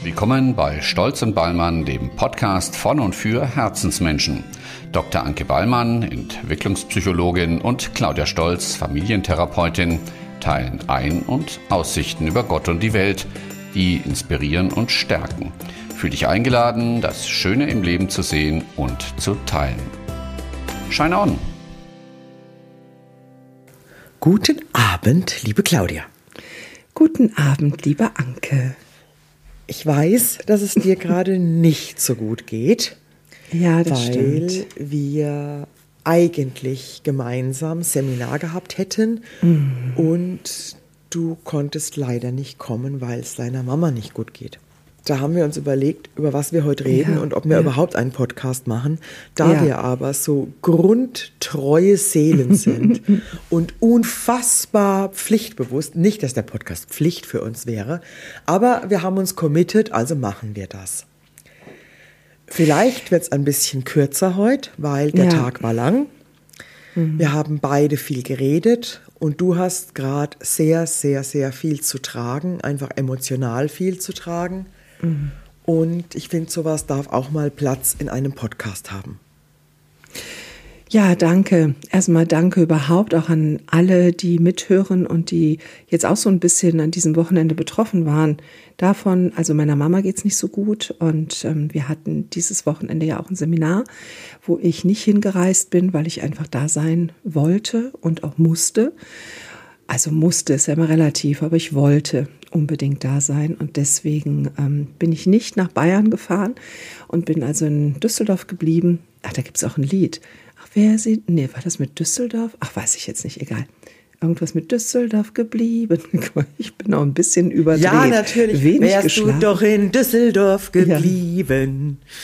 Willkommen bei Stolz und Ballmann, dem Podcast von und für Herzensmenschen. Dr. Anke Ballmann, Entwicklungspsychologin, und Claudia Stolz, Familientherapeutin, teilen Ein- und Aussichten über Gott und die Welt, die inspirieren und stärken. Fühl dich eingeladen, das Schöne im Leben zu sehen und zu teilen. Shine on! Guten Abend, liebe Claudia. Guten Abend, liebe Anke. Ich weiß, dass es dir gerade nicht so gut geht. Ja, das weil stimmt. wir eigentlich gemeinsam Seminar gehabt hätten und du konntest leider nicht kommen, weil es deiner Mama nicht gut geht. Da haben wir uns überlegt, über was wir heute reden und ob wir überhaupt einen Podcast machen. Da wir aber so grundtreue Seelen sind und unfassbar pflichtbewusst, nicht, dass der Podcast Pflicht für uns wäre, aber wir haben uns committed, also machen wir das. Vielleicht wird es ein bisschen kürzer heute, weil der Tag war lang. Wir haben beide viel geredet und du hast gerade sehr, sehr, sehr viel zu tragen, einfach emotional viel zu tragen. Und ich finde, sowas darf auch mal Platz in einem Podcast haben. Ja, danke. Erstmal danke überhaupt auch an alle, die mithören und die jetzt auch so ein bisschen an diesem Wochenende betroffen waren. Davon, also meiner Mama geht's nicht so gut und wir hatten dieses Wochenende ja auch ein Seminar, wo ich nicht hingereist bin, weil ich einfach da sein wollte und auch musste. Also musste ist ja immer relativ, aber ich wollte unbedingt da sein und deswegen bin ich nicht nach Bayern gefahren und bin also in Düsseldorf geblieben. Ach, da gibt's auch ein Lied. Ach, war das mit Düsseldorf? Ach, weiß ich jetzt nicht, egal. Irgendwas mit Düsseldorf geblieben. Ich bin auch ein bisschen überdreht. Ja, natürlich. Wenig wärst geschlafen. du doch in Düsseldorf geblieben. Ja.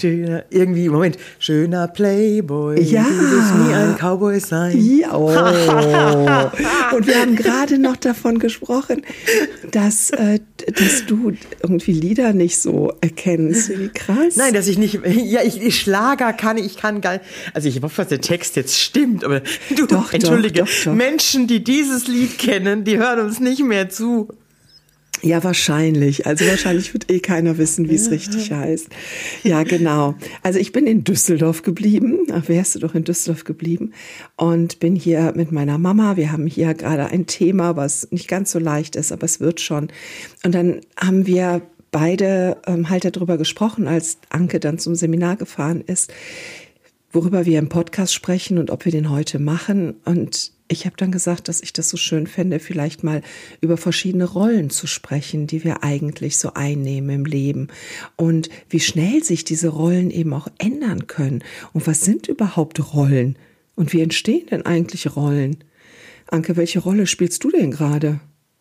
Schöner Playboy. Ja. Du willst nie ein Cowboy sein. Ja, oh. Und wir haben gerade noch davon gesprochen, dass du irgendwie Lieder nicht so erkennst. Wie krass. Nein, dass ich nicht, ich Schlager kann, ich kann gar nicht, also ich hoffe, dass der Text jetzt stimmt, aber du, Doch, entschuldige, doch. Menschen, die dieses Lied kennen, die hören uns nicht mehr zu. Ja, wahrscheinlich. Also wahrscheinlich wird keiner wissen, wie es richtig heißt. Ja, genau. Also ich bin in Düsseldorf geblieben. Ach, wärst du doch in Düsseldorf geblieben. Und bin hier mit meiner Mama. Wir haben hier gerade ein Thema, was nicht ganz so leicht ist, aber es wird schon. Und dann haben wir beide halt darüber gesprochen, als Anke dann zum Seminar gefahren ist, worüber wir im Podcast sprechen und ob wir den heute machen. Und ich habe dann gesagt, dass ich das so schön fände, vielleicht mal über verschiedene Rollen zu sprechen, die wir eigentlich so einnehmen im Leben und wie schnell sich diese Rollen eben auch ändern können. Und was sind überhaupt Rollen? Und wie entstehen denn eigentlich Rollen? Anke, welche Rolle spielst du denn gerade?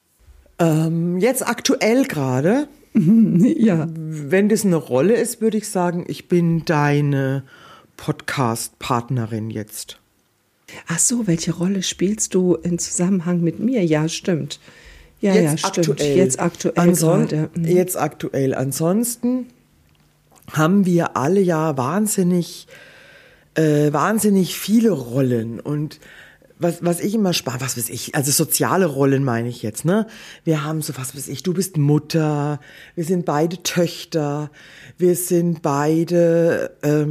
Jetzt aktuell gerade. Ja. Wenn das eine Rolle ist, würde ich sagen, ich bin deine Podcast-Partnerin jetzt. Ach so, welche Rolle spielst du im Zusammenhang mit mir? Ja, stimmt. Ja, stimmt. Aktuell. Jetzt aktuell gerade. Jetzt aktuell. Ansonsten haben wir alle ja wahnsinnig viele Rollen und was ich immer was weiß ich, also soziale Rollen meine ich jetzt, ne? Wir haben so, was weiß ich, du bist Mutter, wir sind beide Töchter, wir sind beide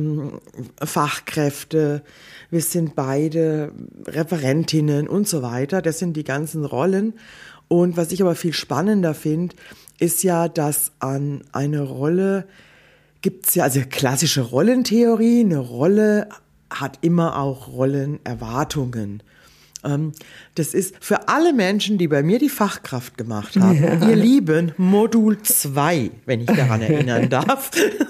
Fachkräfte, wir sind beide Referentinnen und so weiter. Das sind die ganzen Rollen. Und was ich aber viel spannender finde, ist ja, dass an eine Rolle gibt's ja, also klassische Rollentheorie, eine Rolle hat immer auch Rollenerwartungen. Das ist für alle Menschen, die bei mir die Fachkraft gemacht haben, ihr Lieben, Modul 2, wenn ich daran erinnern darf,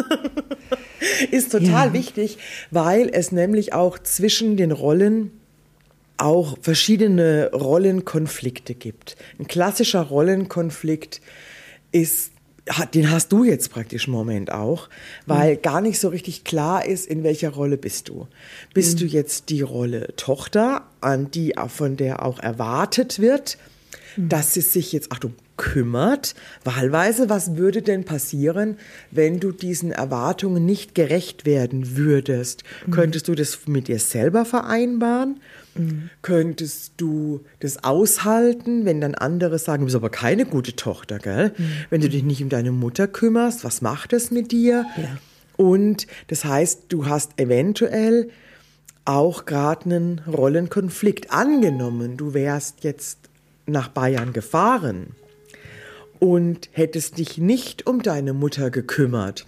ist total wichtig, weil es nämlich auch zwischen den Rollen auch verschiedene Rollenkonflikte gibt. Ein klassischer Rollenkonflikt den hast du jetzt praktisch im Moment auch, weil gar nicht so richtig klar ist, in welcher Rolle bist du. Bist du jetzt die Rolle Tochter, von der auch erwartet wird, dass sie sich jetzt, Achtung, kümmert. Wahlweise, was würde denn passieren, wenn du diesen Erwartungen nicht gerecht werden würdest? Könntest du das mit dir selber vereinbaren? Könntest du das aushalten, wenn dann andere sagen, du bist aber keine gute Tochter, gell? Wenn du dich nicht um deine Mutter kümmerst, was macht das mit dir? Ja. Und das heißt, du hast eventuell auch gerade einen Rollenkonflikt. Angenommen, du wärst jetzt nach Bayern gefahren und hättest dich nicht um deine Mutter gekümmert.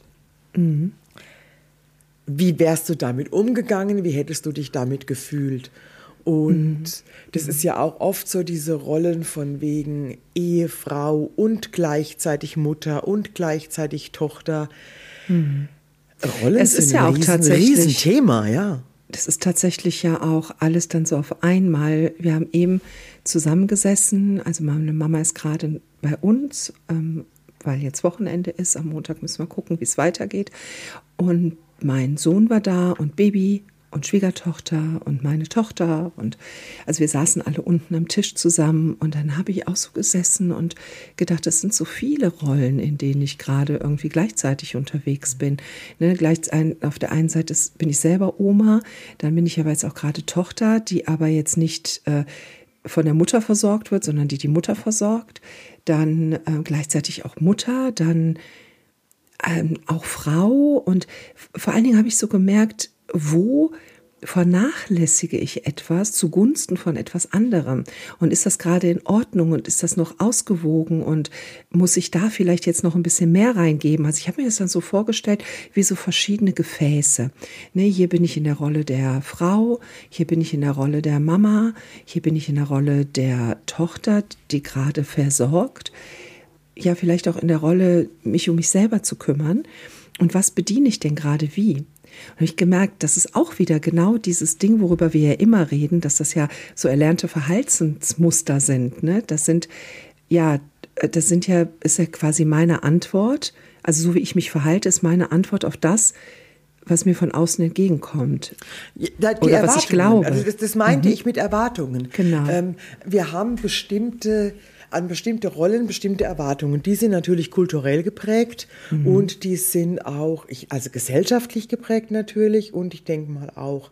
Wie wärst du damit umgegangen? Wie hättest du dich damit gefühlt? Und das ist ja auch oft so diese Rollen von wegen Ehefrau und gleichzeitig Mutter und gleichzeitig Tochter. Rollen Es ist sind ja ein auch tatsächlich Riesenthema, ja. Das ist tatsächlich ja auch alles dann so auf einmal. Wir haben eben zusammengesessen, also meine Mama ist gerade bei uns, weil jetzt Wochenende ist. Am Montag müssen wir gucken, wie es weitergeht. Und mein Sohn war da und Baby und Schwiegertochter und meine Tochter. Und also wir saßen alle unten am Tisch zusammen. Und dann habe ich auch so gesessen und gedacht, das sind so viele Rollen, in denen ich gerade irgendwie gleichzeitig unterwegs bin. Ne, auf der einen Seite bin ich selber Oma, dann bin ich aber jetzt auch gerade Tochter, die aber jetzt nicht von der Mutter versorgt wird, sondern die Mutter versorgt. Dann gleichzeitig auch Mutter, dann auch Frau. Und vor allen Dingen habe ich so gemerkt, wo vernachlässige ich etwas zugunsten von etwas anderem? Und ist das gerade in Ordnung und ist das noch ausgewogen und muss ich da vielleicht jetzt noch ein bisschen mehr reingeben? Also ich habe mir das dann so vorgestellt, wie so verschiedene Gefäße. Ne, hier bin ich in der Rolle der Frau, hier bin ich in der Rolle der Mama, hier bin ich in der Rolle der Tochter, die gerade versorgt. Ja, vielleicht auch in der Rolle, mich um mich selber zu kümmern. Und was bediene ich denn gerade wie? Und habe ich gemerkt, das ist auch wieder genau dieses Ding, worüber wir ja immer reden, dass das ja so erlernte Verhaltensmuster sind. Ne? Ist ja quasi meine Antwort. Also so wie ich mich verhalte, ist meine Antwort auf das, was mir von außen entgegenkommt. Oder was ich glaube. Also das meinte ich mit Erwartungen. Genau. Wir haben an bestimmte Rollen, bestimmte Erwartungen. Die sind natürlich kulturell geprägt und die sind auch, also gesellschaftlich geprägt natürlich und ich denke mal auch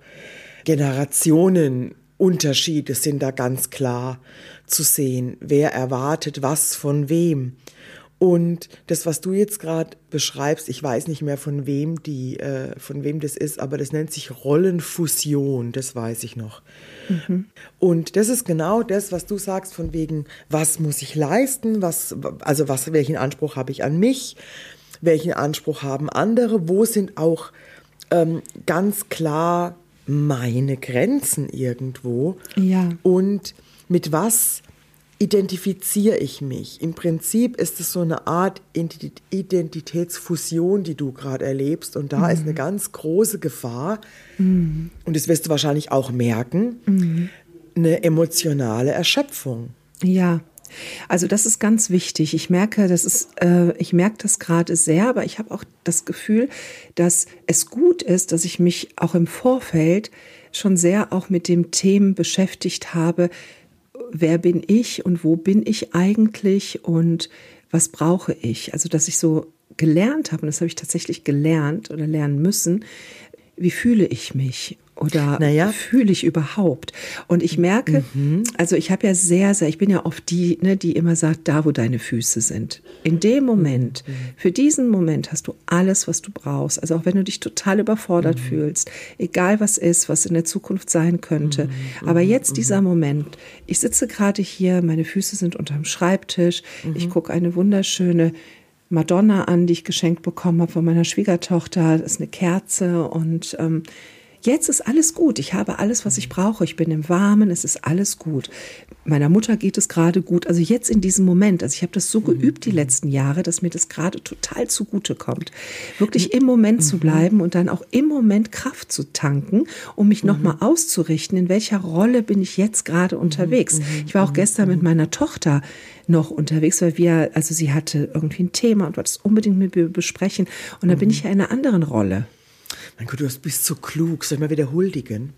Generationenunterschiede sind da ganz klar zu sehen. Wer erwartet was von wem? Und das, was du jetzt gerade beschreibst, ich weiß nicht mehr von wem das ist, aber das nennt sich Rollenfusion, das weiß ich noch. Und das ist genau das, was du sagst, von wegen, was muss ich leisten, welchen Anspruch habe ich an mich, welchen Anspruch haben andere, wo sind auch ganz klar meine Grenzen irgendwo. Ja. Und mit was identifiziere ich mich? Im Prinzip ist es so eine Art Identitätsfusion, die du gerade erlebst. Und da ist eine ganz große Gefahr, und das wirst du wahrscheinlich auch merken, eine emotionale Erschöpfung. Ja, also das ist ganz wichtig. Ich merke das gerade sehr, aber ich habe auch das Gefühl, dass es gut ist, dass ich mich auch im Vorfeld schon sehr auch mit dem Themen beschäftigt habe, wer bin ich und wo bin ich eigentlich und was brauche ich? Also, dass ich so gelernt habe, und das habe ich tatsächlich gelernt oder lernen müssen, wie fühle ich mich? Oder fühle ich überhaupt? Und ich merke, also ich habe ja ich bin ja oft die, ne, die immer sagt, da wo deine Füße sind. In dem Moment, für diesen Moment hast du alles, was du brauchst. Also auch wenn du dich total überfordert fühlst, egal was ist, was in der Zukunft sein könnte. Aber jetzt dieser Moment, ich sitze gerade hier, meine Füße sind unterm Schreibtisch, ich gucke eine wunderschöne Madonna an, die ich geschenkt bekommen habe von meiner Schwiegertochter. Das ist eine Kerze und jetzt ist alles gut. Ich habe alles, was ich brauche. Ich bin im Warmen. Es ist alles gut. Meiner Mutter geht es gerade gut. Also jetzt in diesem Moment. Also ich habe das so geübt die letzten Jahre, dass mir das gerade total zugute kommt. Wirklich im Moment zu bleiben und dann auch im Moment Kraft zu tanken, um mich nochmal auszurichten, in welcher Rolle bin ich jetzt gerade unterwegs. Ich war auch gestern mit meiner Tochter noch unterwegs, weil sie hatte irgendwie ein Thema und wollte es unbedingt mit mir besprechen. Und da bin ich ja in einer anderen Rolle. Mein Gott, du bist so klug. Soll ich mal wieder huldigen?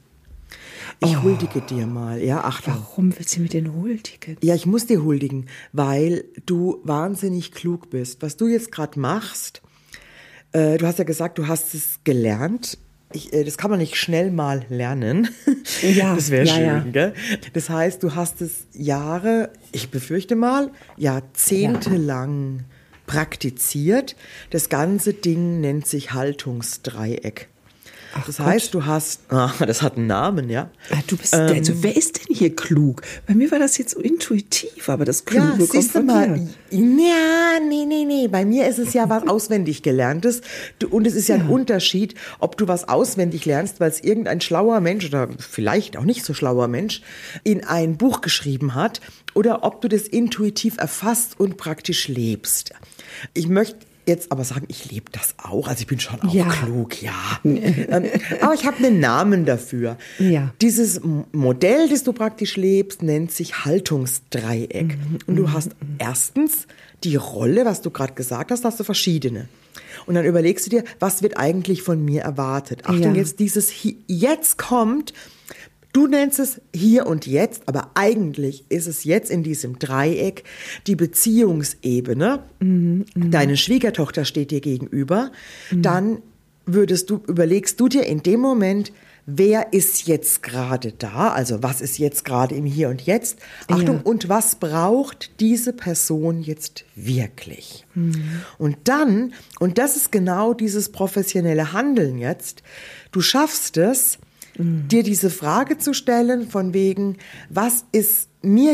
Ich huldige dir mal, ja, Achtung. Warum willst du mir den huldigen? Ja, ich muss dir huldigen, weil du wahnsinnig klug bist. Was du jetzt gerade machst, du hast ja gesagt, du hast es gelernt. Das kann man nicht schnell mal lernen. Ja, das wäre schön, ja. Gell? Das heißt, du hast es Jahre, ich befürchte mal, Jahrzehnte lang praktiziert. Das ganze Ding nennt sich Haltungsdreieck. Ach das Gott. heißt, du hast, das hat einen Namen, ja. Du bist, also wer ist denn hier klug? Bei mir war das jetzt so intuitiv, aber das Kluge Ja, kommt siehst du von mal. dir. Ja, nee. Bei mir ist es ja was auswendig Gelerntes. Und es ist ja ein Unterschied, ob du was auswendig lernst, weil es irgendein schlauer Mensch oder vielleicht auch nicht so schlauer Mensch in ein Buch geschrieben hat, oder ob du das intuitiv erfasst und praktisch lebst. Ich möchte jetzt aber sagen, ich lebe das auch. Also ich bin schon auch klug, ja. Aber ich habe einen Namen dafür. Ja. Dieses Modell, das du praktisch lebst, nennt sich Haltungsdreieck. Und du hast erstens die Rolle, was du gerade gesagt hast, hast du verschiedene. Und dann überlegst du dir, was wird eigentlich von mir erwartet? Achtung, jetzt dieses jetzt kommt. Du nennst es hier und jetzt, aber eigentlich ist es jetzt in diesem Dreieck die Beziehungsebene. Deine Schwiegertochter steht dir gegenüber. Dann überlegst du dir in dem Moment, wer ist jetzt gerade da? Also was ist jetzt gerade im Hier und Jetzt? Achtung, und was braucht diese Person jetzt wirklich? Und dann, und das ist genau dieses professionelle Handeln jetzt, du schaffst es, dir diese Frage zu stellen von wegen, was ist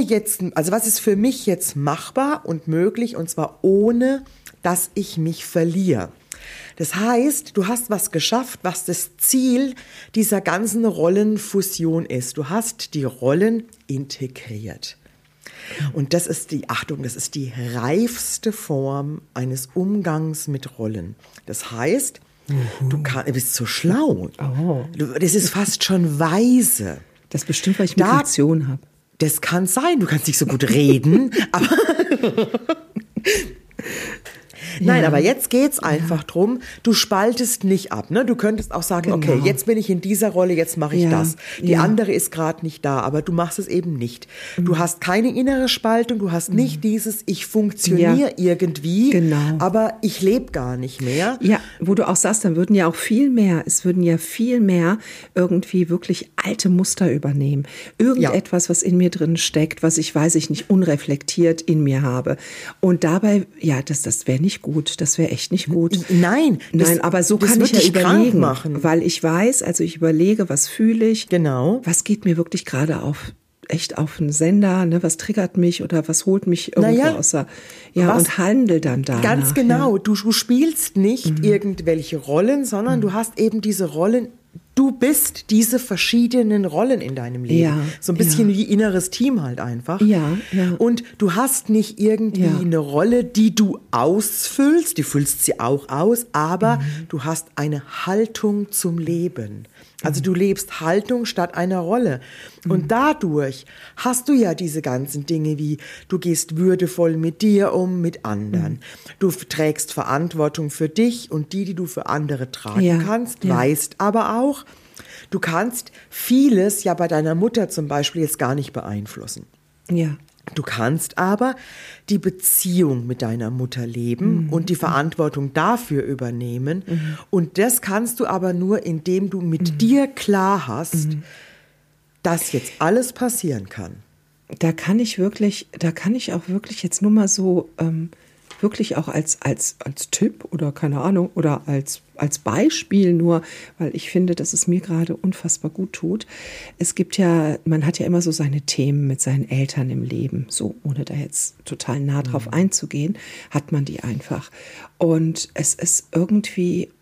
für mich jetzt machbar und möglich, und zwar ohne, dass ich mich verliere. Das heißt, du hast was geschafft, was das Ziel dieser ganzen Rollenfusion ist. Du hast die Rollen integriert. Und das ist die reifste Form eines Umgangs mit Rollen. Das heißt, du bist so schlau. Oh. Das ist fast schon weise. Das ist bestimmt, weil ich Migration habe. Das kann sein. Du kannst nicht so gut reden, aber nein, aber jetzt geht's einfach drum, du spaltest nicht ab. Ne? Du könntest auch sagen, okay, jetzt bin ich in dieser Rolle, jetzt mache ich das. Die andere ist gerade nicht da, aber du machst es eben nicht. Du hast keine innere Spaltung, du hast nicht dieses, ich funktioniere irgendwie, aber ich lebe gar nicht mehr. Ja, wo du auch sagst, dann würden ja viel mehr irgendwie wirklich alte Muster übernehmen. Irgendetwas, was in mir drin steckt, was ich, weiß ich nicht, unreflektiert in mir habe. Und dabei, das wäre nicht gut. Das wäre echt nicht gut. Nein, aber so kann ich ja überlegen, weil ich weiß, also ich überlege, was fühle ich, was geht mir wirklich gerade auf einen Sender, ne, was triggert mich oder was holt mich irgendwo außer, und handel dann danach. Ganz genau, du spielst nicht irgendwelche Rollen, sondern du hast eben diese Rollen. Du bist diese verschiedenen Rollen in deinem Leben. So ein bisschen wie inneres Team halt einfach. Und du hast nicht irgendwie eine Rolle, die du ausfüllst, du füllst sie auch aus, aber du hast eine Haltung zum Leben. Also du lebst Haltung statt einer Rolle. Und dadurch hast du ja diese ganzen Dinge wie, du gehst würdevoll mit dir um, mit anderen. Du trägst Verantwortung für dich und die du für andere tragen kannst, weißt aber auch, du kannst vieles ja bei deiner Mutter zum Beispiel jetzt gar nicht beeinflussen. Ja. Du kannst aber die Beziehung mit deiner Mutter leben und die Verantwortung dafür übernehmen. Und das kannst du aber nur, indem du mit dir klar hast, dass jetzt alles passieren kann. Da kann ich auch wirklich jetzt nur mal so wirklich auch als Tipp oder keine Ahnung oder als Beispiel nur, weil ich finde, dass es mir gerade unfassbar gut tut. Es gibt man hat ja immer so seine Themen mit seinen Eltern im Leben, so ohne da jetzt total nah drauf einzugehen, hat man die einfach. Und es ist irgendwie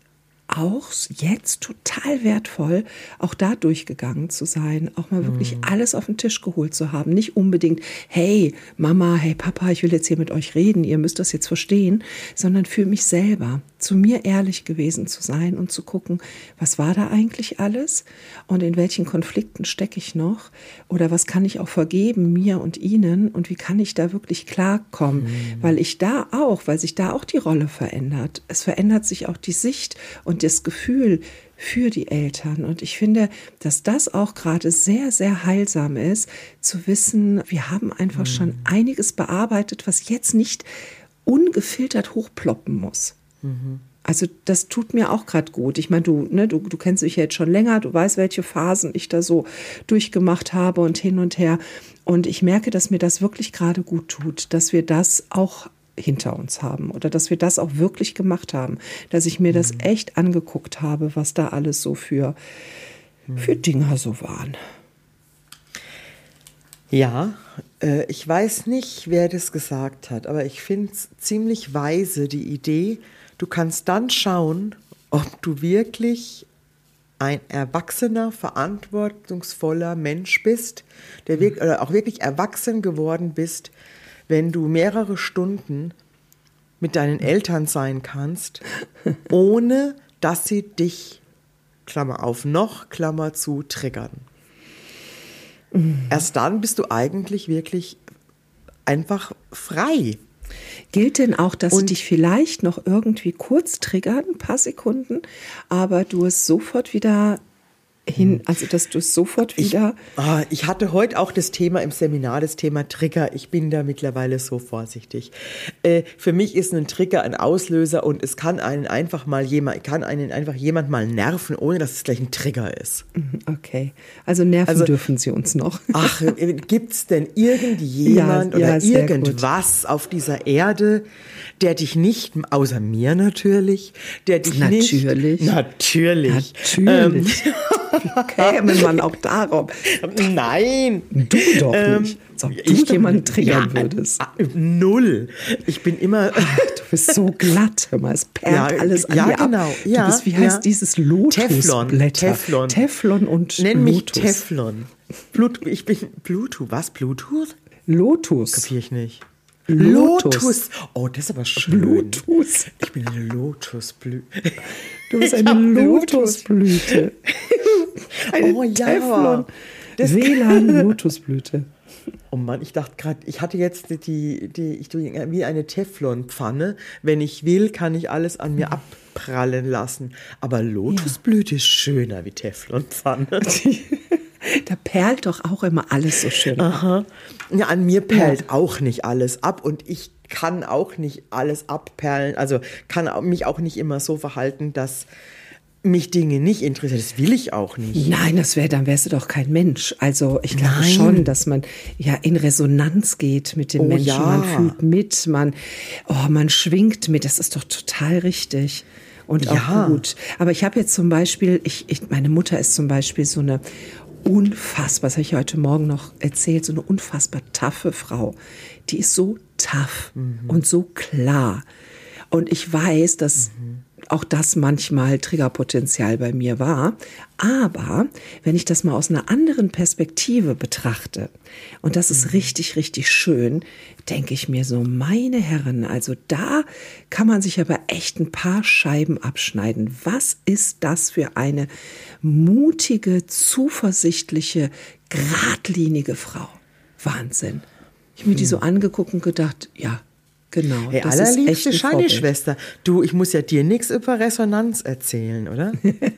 auch jetzt total wertvoll, auch da durchgegangen zu sein, auch mal wirklich alles auf den Tisch geholt zu haben. Nicht unbedingt, hey Mama, hey Papa, ich will jetzt hier mit euch reden, ihr müsst das jetzt verstehen, sondern für mich selber, zu mir ehrlich gewesen zu sein und zu gucken, was war da eigentlich alles und in welchen Konflikten stecke ich noch oder was kann ich auch vergeben, mir und ihnen und wie kann ich da wirklich klarkommen, weil sich da auch die Rolle verändert. Es verändert sich auch die Sicht und das Gefühl für die Eltern. Und ich finde, dass das auch gerade sehr, sehr heilsam ist, zu wissen, wir haben einfach schon einiges bearbeitet, was jetzt nicht ungefiltert hochploppen muss. Also das tut mir auch gerade gut. Ich meine, du kennst mich ja jetzt schon länger, du weißt, welche Phasen ich da so durchgemacht habe und hin und her. Und ich merke, dass mir das wirklich gerade gut tut, dass wir das auch hinter uns haben oder dass wir das auch wirklich gemacht haben, dass ich mir das echt angeguckt habe, was da alles so für Dinger so waren. Ja, ich weiß nicht, wer das gesagt hat, aber ich finde es ziemlich weise, die Idee, du kannst dann schauen, ob du wirklich ein erwachsener, verantwortungsvoller Mensch bist, oder auch wirklich erwachsen geworden bist, wenn du mehrere Stunden mit deinen Eltern sein kannst, ohne dass sie dich, Klammer auf noch, Klammer zu, triggern. Erst dann bist du eigentlich wirklich einfach frei. Gilt denn auch, dass sie dich vielleicht noch irgendwie kurz triggern, ein paar Sekunden, aber du es sofort wieder also dass du es sofort wieder... Ich hatte heute auch das Thema im Seminar, das Thema Trigger. Ich bin da mittlerweile so vorsichtig. Für mich ist ein Trigger ein Auslöser und es kann einen einfach jemand mal nerven, ohne dass es gleich ein Trigger ist. Okay, also nerven dürfen sie uns noch. Ach, gibt's denn irgendjemand oder irgendwas auf dieser Erde, der dich nicht, außer mir natürlich, der dich Natürlich. Natürlich. Käme man auch darauf. Nein. Du doch nicht. Ob du jemanden triggern würdest. Null. Ich bin immer... Du bist so glatt. Hör mal, es perlt alles an dir genau. ab. Du bist, wie heißt dieses Lotusblätter? Teflon und Nenn mich Lotus. Teflon. Ich bin Bluetooth. Was? Bluetooth? Lotus. Kapier ich nicht. Lotus. Oh, das ist aber schön. Lotus. Ich bin eine Lotusblüte. Du bist eine Lotusblüte. Eine Teflon. WLAN-Lotusblüte. Oh Mann, ich dachte gerade, ich hatte jetzt wie eine Teflonpfanne. Wenn ich will, kann ich alles an mir abprallen lassen. Aber Lotusblüte ist schöner wie Teflonpfanne. Da perlt doch auch immer alles so schön. Aha. Ja, an mir perlt auch nicht alles ab und ich kann auch nicht alles abperlen. Also kann mich auch nicht immer so verhalten, dass mich Dinge nicht interessieren. Das will ich auch nicht. Nein, dann wärst du doch kein Mensch. Also ich glaube schon, dass man ja in Resonanz geht mit dem Menschen. Ja. Man fühlt mit, man schwingt mit. Das ist doch total richtig. Und auch gut. Aber ich habe jetzt zum Beispiel, meine Mutter ist zum Beispiel so eine unfassbar, das habe ich heute Morgen noch erzählt, so eine unfassbar taffe Frau. Die ist so tough und so klar. Und ich weiß, dass auch das manchmal Triggerpotenzial bei mir war. Aber wenn ich das mal aus einer anderen Perspektive betrachte, und das ist richtig, richtig schön, denke ich mir so, meine Herren, also da kann man sich aber echt ein paar Scheiben abschneiden. Was ist das für eine mutige, zuversichtliche, geradlinige Frau? Wahnsinn. Ich habe mir die so angeguckt und gedacht, ja, genau. Hey, das allerliebste ist echt Scheini-Schwester. Du, ich muss ja dir nichts über Resonanz erzählen, oder?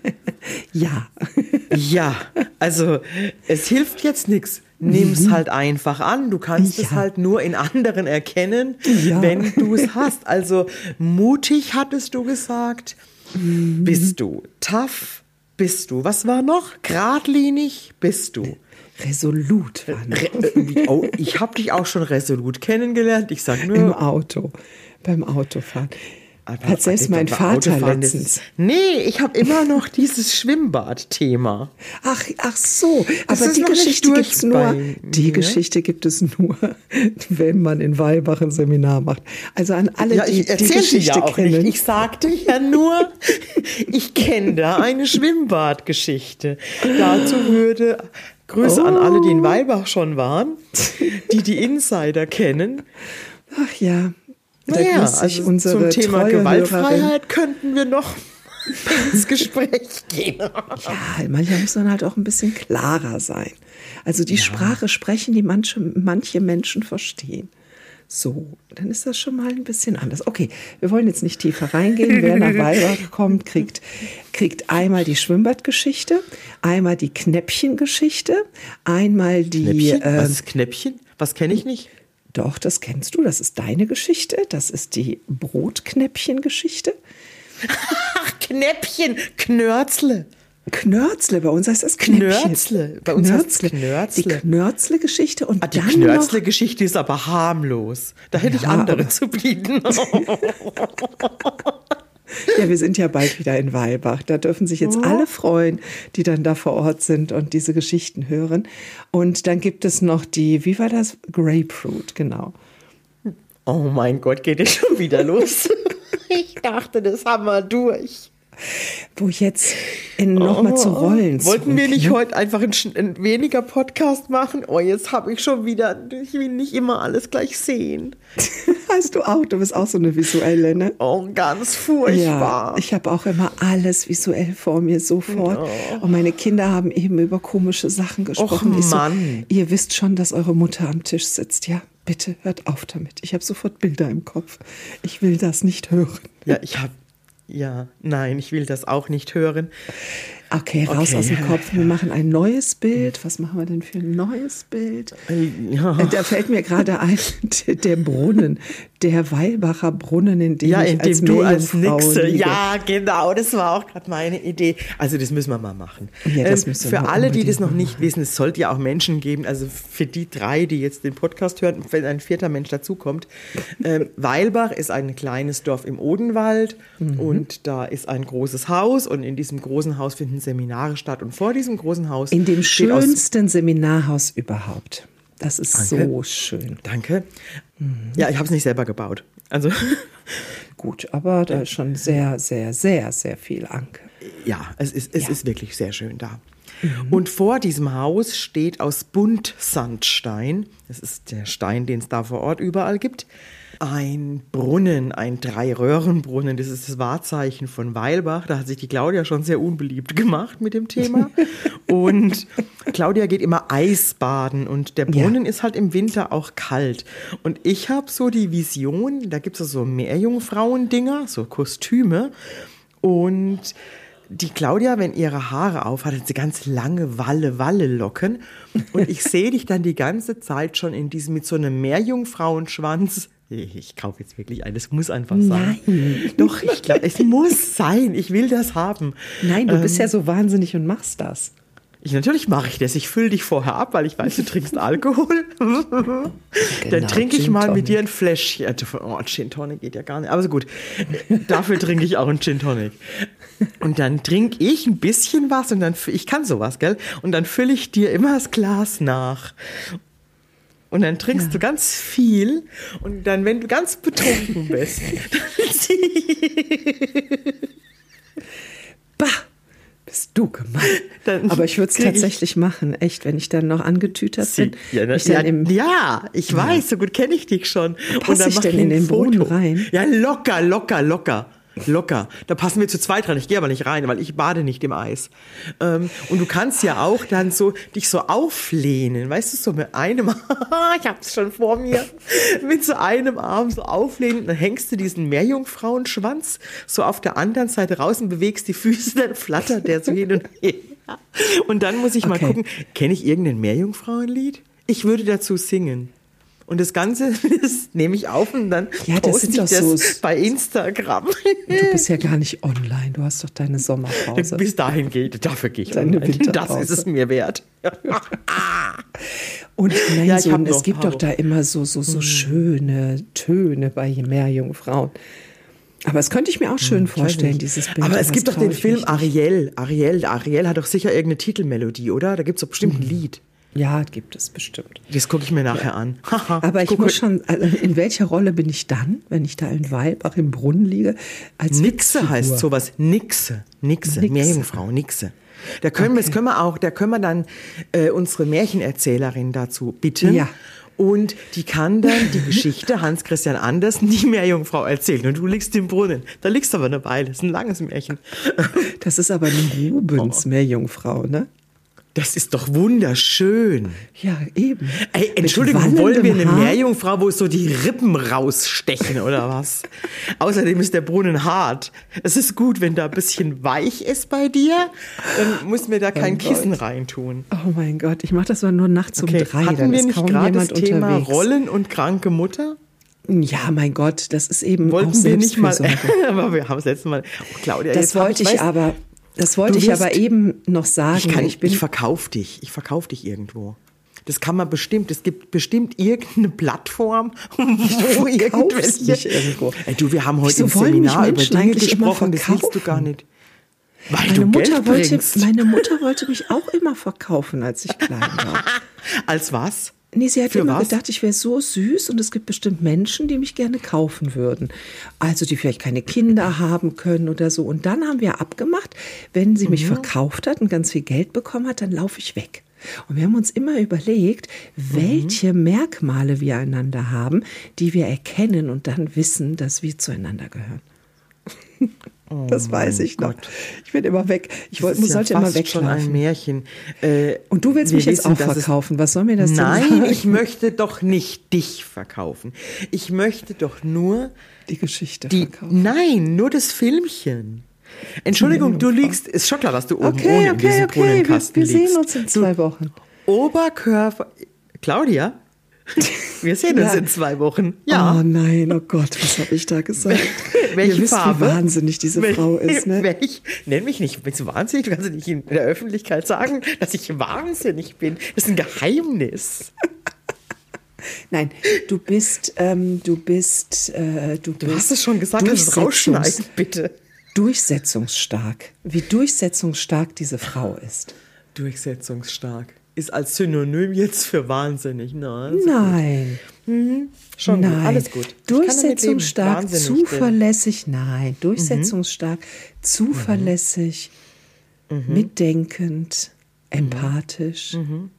Ja. Ja, also es hilft jetzt nichts. Nimm's halt einfach an. Du kannst es halt nur in anderen erkennen, wenn du es hast. Also mutig, hattest du gesagt. Bist du noch? Bist du. Was war noch? Geradlinig bist du. Resolut war noch. Ich habe dich auch schon resolut kennengelernt. Ich sag nur... Im Auto, beim Autofahren. Hat selbst mein Vater letztens. Nee, ich habe immer noch dieses Schwimmbad-Thema. Ach so, aber die Geschichte gibt's nur. Die Geschichte gibt es nur, wenn man in Weilbach ein Seminar macht. Also an alle, die die Geschichte ja auch kennen. Nicht. Ich sagte ja nur, ich kenne da eine Schwimmbadgeschichte. Dazu würde Grüße an alle, die in Weilbach schon waren, die Insider kennen. Ach ja. Naja, also zum Thema Gewaltfreiheit könnten wir noch ins Gespräch gehen. Ja, manchmal muss man halt auch ein bisschen klarer sein. Also die Sprache sprechen, die manche Menschen verstehen. So, dann ist das schon mal ein bisschen anders. Okay, wir wollen jetzt nicht tiefer reingehen. Wer nach Weilbach kommt, kriegt einmal die Schwimmbadgeschichte, einmal die Knäppchengeschichte, einmal die... Knäppchen? Was ist Knäppchen? Was kenne ich nicht? Doch, das kennst du. Das ist deine Geschichte. Das ist die Brotknäppchengeschichte. Ach, Knäppchen, Knörzle. Knörzle, bei uns heißt das Knäppchen. Knörzle, bei uns heißt es Knörzle. Die Knörzle-Geschichte und die dann Knörzle-Geschichte ist aber harmlos. Da hätte ich andere zu bieten. Ja, wir sind ja bald wieder in Weilbach. Da dürfen sich jetzt alle freuen, die dann da vor Ort sind und diese Geschichten hören. Und dann gibt es noch die, wie war das? Grapefruit, genau. Oh mein Gott, geht es schon wieder los? Ich dachte, das haben wir durch. Wo jetzt nochmal zu Rollen wollten wir nicht heute einfach ein weniger Podcast machen? Oh, jetzt habe ich schon wieder, ich will nicht immer alles gleich sehen. Hast du auch, du bist auch so eine visuelle, ne? Oh, ganz furchtbar. Ja, ich habe auch immer alles visuell vor mir, sofort. Oh. Und meine Kinder haben eben über komische Sachen gesprochen. Och Mann. So, ihr wisst schon, dass eure Mutter am Tisch sitzt, ja? Bitte hört auf damit. Ich habe sofort Bilder im Kopf. Ich will das nicht hören. Ja, nein, ich will das auch nicht hören. Okay, raus aus dem Kopf. Wir machen ein neues Bild. Was machen wir denn für ein neues Bild? Ja. Da fällt mir gerade ein, der Brunnen, der Weilbacher Brunnen, in dem du als Nixe. Ja, genau, das war auch gerade meine Idee. Also das müssen wir mal machen. Ja, das müssen wir für alle, die das noch nicht wissen, es sollte ja auch Menschen geben, also für die 3, die jetzt den Podcast hören, wenn ein 4. Mensch dazukommt. Weilbach ist ein kleines Dorf im Odenwald und da ist ein großes Haus und in diesem großen Haus finden Seminare statt und vor diesem großen Haus in dem schönsten Seminarhaus überhaupt. Das ist so schön. Danke. Ja, ich habe es nicht selber gebaut. Also gut, aber da ist schon sehr, sehr, sehr, sehr viel Anke. Ja, es ist wirklich sehr schön da. Und vor diesem Haus steht aus Buntsandstein, das ist der Stein, den es da vor Ort überall gibt, ein Brunnen, ein 3-Röhren-Brunnen. Das ist das Wahrzeichen von Weilbach. Da hat sich die Claudia schon sehr unbeliebt gemacht mit dem Thema. Und Claudia geht immer Eisbaden und der Brunnen ist halt im Winter auch kalt. Und ich habe so die Vision, da gibt es so Meerjungfrauen-Dinger, so Kostüme. Und die Claudia, wenn ihre Haare aufhat, hat sie ganz lange Walle-Locken. Und ich sehe dich dann die ganze Zeit schon in diesem, mit so einem Meerjungfrauenschwanz. Ich kaufe jetzt wirklich ein, das muss einfach sein. Nein. Doch, ich glaube, es muss sein. Ich will das haben. Nein, du bist ja so wahnsinnig und machst das. Natürlich mache ich das. Ich fülle dich vorher ab, weil ich weiß, du trinkst Alkohol. Dann trinke ich mal mit dir ein Fläschchen. Oh, Gin Tonic geht ja gar nicht. Aber so gut. Dafür trinke ich auch einen Gin Tonic. Und dann trinke ich ein bisschen was und dann, ich kann sowas, gell? Und dann fülle ich dir immer das Glas nach. Und dann trinkst du ganz viel und dann, wenn du ganz betrunken bist, bah, bist du gemein. Aber ich würde es tatsächlich machen, echt, wenn ich dann noch angetütert bin. Ja, ich weiß, so gut kenne ich dich schon. Passe ich denn in den Brunnen rein? Ja, locker. Da passen wir zu zweit rein. Ich gehe aber nicht rein, weil ich bade nicht im Eis. Und du kannst ja auch dann so dich so auflehnen, weißt du, so mit einem, ich hab's schon vor mir, mit so einem Arm so auflehnen. Dann hängst du diesen Meerjungfrauenschwanz so auf der anderen Seite raus und bewegst die Füße, dann flattert der so hin und her. Und dann muss ich mal gucken, kenne ich irgendein Meerjungfrauenlied? Ich würde dazu singen. Und das Ganze das nehme ich auf und dann poste ich das bei Instagram. Du bist ja gar nicht online, du hast doch deine Sommerpause. Bis dahin dafür gehe ich online. Das ist es mir wert. Und nein, es gibt doch da immer so schöne Töne bei Meerjungfrauen. Aber das könnte ich mir auch schön vorstellen, dieses Bild. Aber es gibt doch den Film Ariel. Ariel hat doch sicher irgendeine Titelmelodie, oder? Da gibt es doch bestimmt ein Lied. Ja, gibt es bestimmt. Das gucke ich mir nachher an. Aber ich muss schon, in welcher Rolle bin ich dann, wenn ich da in Weilbach im Brunnen liege? Als Nixe heißt sowas. Nixe. Meerjungfrau, Nixe. Da können wir dann unsere Märchenerzählerin dazu bitten. Ja. Und die kann dann die Geschichte Hans Christian Andersen, die Meerjungfrau, erzählen. Und du liegst im Brunnen. Da liegst du aber eine Weile. Das ist ein langes Märchen. Das ist aber eine Rubens Meerjungfrau, ne? Das ist doch wunderschön. Ja, eben. Ey, Entschuldigung, wollen wir eine Meerjungfrau, wo so die Rippen rausstechen oder was? Außerdem ist der Brunnen hart. Es ist gut, wenn da ein bisschen weich ist bei dir, dann muss mir da kein Kissen reintun. Oh mein Gott, ich mache das aber nur nachts um 3. Hatten dann wir ist nicht kaum gerade jemand das Thema unterwegs. Rollen und kranke Mutter? Ja, mein Gott, das ist eben auch Wollten wir nicht mal, Selbstfürsorge. aber wir haben das letzte Mal, Claudia, Das wollte ich aber eben noch sagen. Ich verkaufe dich irgendwo. Das kann man bestimmt, es gibt bestimmt irgendeine Plattform, wo irgendwelche... irgendwo. Ey, du, wir haben heute Wieso im wollen mich Seminar über Menschen Dinge eigentlich immer gesprochen, das willst du verkaufen? gar nicht. Weil Meine du Geld bringst. Mutter wollte mich auch immer verkaufen, als ich klein war. Als was? Nee, sie hat Für immer was? gedacht, ich wäre so süß und es gibt bestimmt Menschen, die mich gerne kaufen würden. Also die vielleicht keine Kinder haben können oder so. Und dann haben wir abgemacht, wenn sie mich verkauft hat und ganz viel Geld bekommen hat, dann laufe ich weg. Und wir haben uns immer überlegt, welche Merkmale wir einander haben, die wir erkennen und dann wissen, dass wir zueinander gehören. Das weiß ich noch. Gott. Ich bin immer weg. Ich Das ist sollte ja immer fast schon weglaufen. ein Märchen. Und du willst Wir mich jetzt wissen, auch dass es- verkaufen. Was soll mir das denn Nein, sagen? ich möchte doch nicht dich verkaufen. Ich möchte doch nur die Geschichte verkaufen. Nein, nur das Filmchen. Entschuldigung, du liegst, ist schon klar, dass du oben ohne in diesem Wir Brunnenkasten liegst. sehen uns in 2 Wochen. Oberkörper, Claudia, wir sehen uns Ja. in 2 Wochen. Ja. Oh nein, oh Gott, was habe ich da gesagt? Welche Ihr wisst, Farbe? wie wahnsinnig diese Frau ist, ne? Nenn mich nicht. Bist du wahnsinnig? Du kannst nicht in der Öffentlichkeit sagen, dass ich wahnsinnig bin. Das ist ein Geheimnis. Nein, du bist. Du hast es schon gesagt, lass es rausschneiden, bitte. Durchsetzungsstark. Wie durchsetzungsstark diese Frau ist. Durchsetzungsstark. Ist als Synonym jetzt für wahnsinnig. Nein. Schon Nein. gut, alles gut. Ich kann damit leben. Durchsetzungsstark, Wahnsinnig zuverlässig, nein. Durchsetzungsstark, zuverlässig, mitdenkend, empathisch,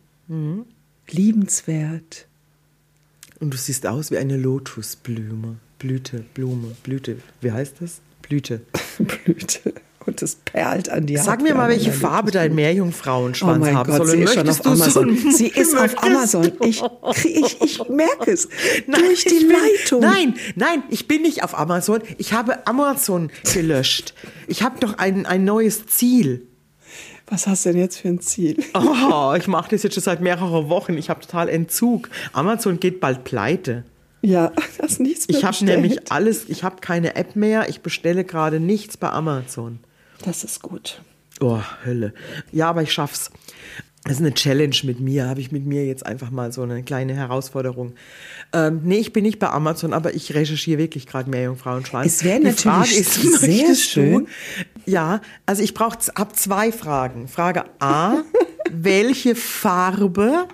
liebenswert. Und du siehst aus wie eine Lotusblume. Blüte. Wie heißt das? Blüte. Blüte. Und es perlt an dir. Sag mir mal, welche Farbe dein Meerjungfrauenschwanz Oh mein haben Gott, soll. sie Und ist schon möchtest auf du so Amazon. ein- Sie ist auf möchtest Amazon. du- Ich merke es. Nein, Durch die ich bin- Leitung. Nein, ich bin nicht auf Amazon. Ich habe Amazon gelöscht. Ich habe doch ein neues Ziel. Was hast du denn jetzt für ein Ziel? Oh, ich mache das jetzt schon seit mehreren Wochen. Ich habe total Entzug. Amazon geht bald pleite. Ja, hast nichts mehr Ich habe bestellt. nämlich alles, ich habe keine App mehr. Ich bestelle gerade nichts bei Amazon. Das ist gut. Oh, Hölle. Ja, aber ich schaff's. Das ist eine Challenge mit mir. Habe ich mit mir jetzt einfach mal so eine kleine Herausforderung. Nee, ich bin nicht bei Amazon, aber ich recherchiere wirklich gerade Meerjungfrauenschwanz. Es wäre Die natürlich Frage ist, sehr möchtest schön. Ja, also ich habe 2 Fragen. Frage A, welche Farbe?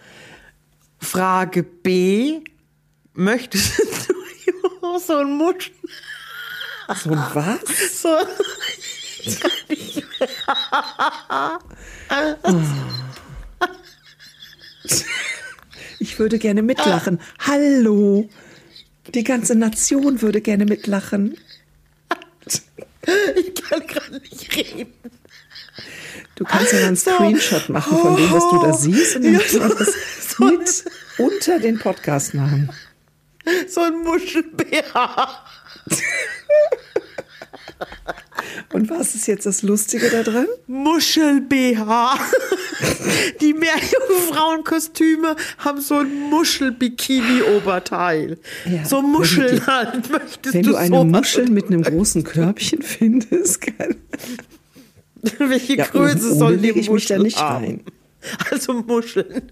Frage B, möchtest du so ein Muschel? So ein was? So, Ich würde gerne mitlachen. Hallo. Die ganze Nation würde gerne mitlachen. ich kann gerade nicht reden. Du kannst ja mal einen So. Screenshot machen von dem, was du da siehst. Und dann Ja, kann man das so. mit unter den Podcast machen. So ein Muschelbär. Und was ist jetzt das Lustige da dran? Muschel-BH. Die Meerjungfrauenkostüme haben so ein Muschel-Bikini-Oberteil. Ja, So Muscheln halt. Möchtest Wenn du eine sowas? Muschel mit einem großen Körbchen findest, Welche Ja, Größe ohne soll die leg ich mich da Muschel nicht haben? rein. Also Muscheln.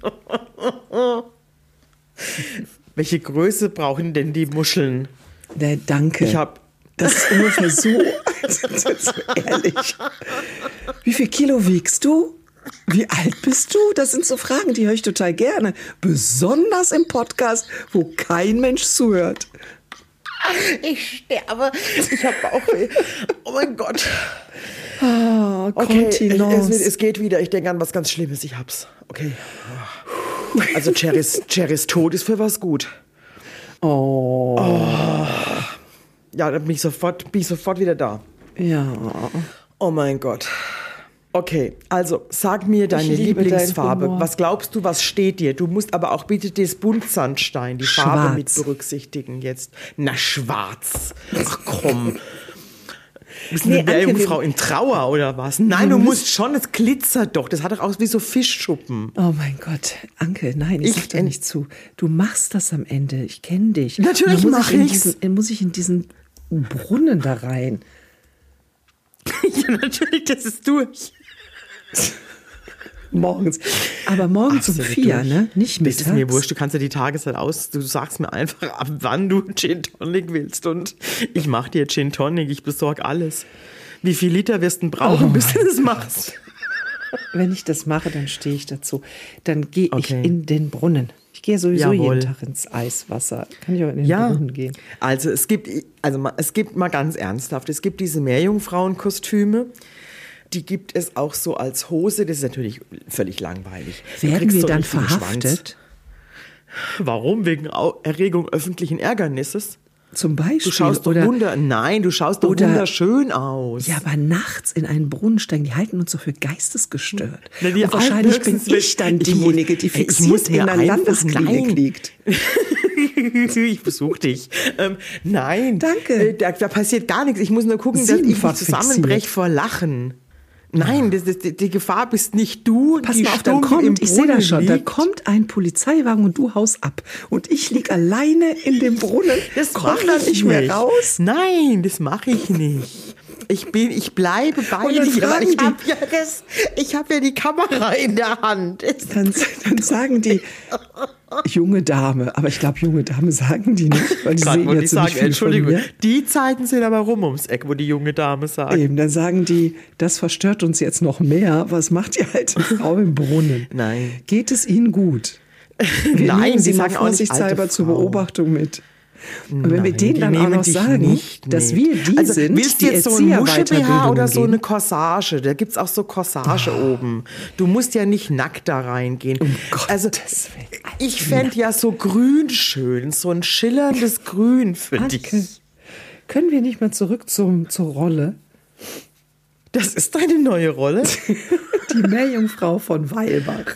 Welche Größe brauchen denn die Muscheln? Danke. Ich habe Das ist ungefähr so, so ehrlich. Wie viel Kilo wiegst du? Wie alt bist du? Das sind so Fragen, die höre ich total gerne. Besonders im Podcast, wo kein Mensch zuhört. Ich sterbe. Ich habe Bauchweh. Oh mein Gott. Oh, Okay, Kontinence. es geht wieder. Ich denke an was ganz Schlimmes. Ich hab's. Okay. Also Cherrys Tod ist für was gut. Oh. Ja, dann bin ich sofort wieder da. Ja. Oh mein Gott. Okay, also sag mir deine liebe Lieblingsfarbe. deinen Humor. Was glaubst du, was steht dir? Du musst aber auch bitte das Buntsandstein, die Farbe Schwarz. mit berücksichtigen jetzt. Na, schwarz. Ach komm. Bist du Nee, eine Anke, Meerjungfrau in Trauer oder was? Nein, du musst schon, es glitzert doch. Das hat doch aus wie so Fischschuppen. Oh mein Gott, Anke, nein, ich sag da nicht zu. Du machst das am Ende, ich kenne dich. Natürlich Und dann mach ich's. Muss ich in diesen Brunnen da rein. Ja, natürlich, das ist durch. Morgens. Aber morgens um 4, ne? Nicht mittags. Das ist mir wurscht, du kannst ja die Tageszeit aus, du sagst mir einfach, ab wann du Gin Tonic willst und ich mach dir Gin Tonic, ich besorge alles. Wie viel Liter wirst du brauchen, bis du das machst? Wenn ich das mache, dann stehe ich dazu. Dann gehe ich Okay. in den Brunnen. Ich gehe sowieso Jawohl. jeden Tag ins Eiswasser. Kann ich auch in den Brunnen gehen. Also es gibt mal ganz ernsthaft, es gibt diese Meerjungfrauenkostüme, die gibt es auch so als Hose, das ist natürlich völlig langweilig. Du Werden kriegst wir so dann einen richtigen verhaftet? Warum? Wegen Erregung öffentlichen Ärgernisses? Zum Beispiel. Du schaust doch wunderschön aus. Ja, aber nachts in einen Brunnen steigen, die halten uns so für geistesgestört. Na, die Und wahrscheinlich halten bin höchstens, ich dann ich muss- diejenige, die ich muss fixiert mir in einer einfach- Landesklinik nein. liegt. Ich besuche dich. Nein. Danke. Da passiert gar nichts. Ich muss nur gucken, dass ich Siebenfach nicht zusammenbreche vor Lachen. Nein, die Gefahr bist nicht du, Pass die mal auf, dann stumpf im kommt, ich sehe Brunnen das schon, da liegt. kommt ein Polizeiwagen und du haust ab. Und ich lieg alleine in dem Brunnen, komm mach dann ich nicht mehr raus. Nein, das mache ich nicht. Ich bleibe bei Und dann dir, weil fragen ich habe ja die Kamera in der Hand. Dann sagen die, junge Dame, aber ich glaube, junge Dame sagen die nicht, weil die Gerade sehen wo ja die ziemlich sagen, viel Entschuldigung, von mir. die Zeiten sind aber rum ums Eck, wo die junge Dame sagt. Eben, dann sagen die, das verstört uns jetzt noch mehr. Was macht die alte Frau im Brunnen? Nein. Geht es Ihnen gut? Wir Nein, nehmen die Sie mal sagen auch nicht vorsichtshalber alte zur Frau. Beobachtung mit. Und wenn wir Nein, denen die dann auch nehmen noch dich sagen, nicht dass mit. wir die also, sind, willst die du jetzt so ein Muschel-BH Erzieher-Weiterbildungen oder so geben? eine Corsage? Da gibt's auch so Corsage oben. Du musst ja nicht nackt da reingehen. Also, Gottes Willen. ich fände ja so grün schön, so ein schillerndes Grün für Anke, dich. können wir nicht mal zurück zur Rolle? Das ist deine neue Rolle? Die Meerjungfrau von Weilbach.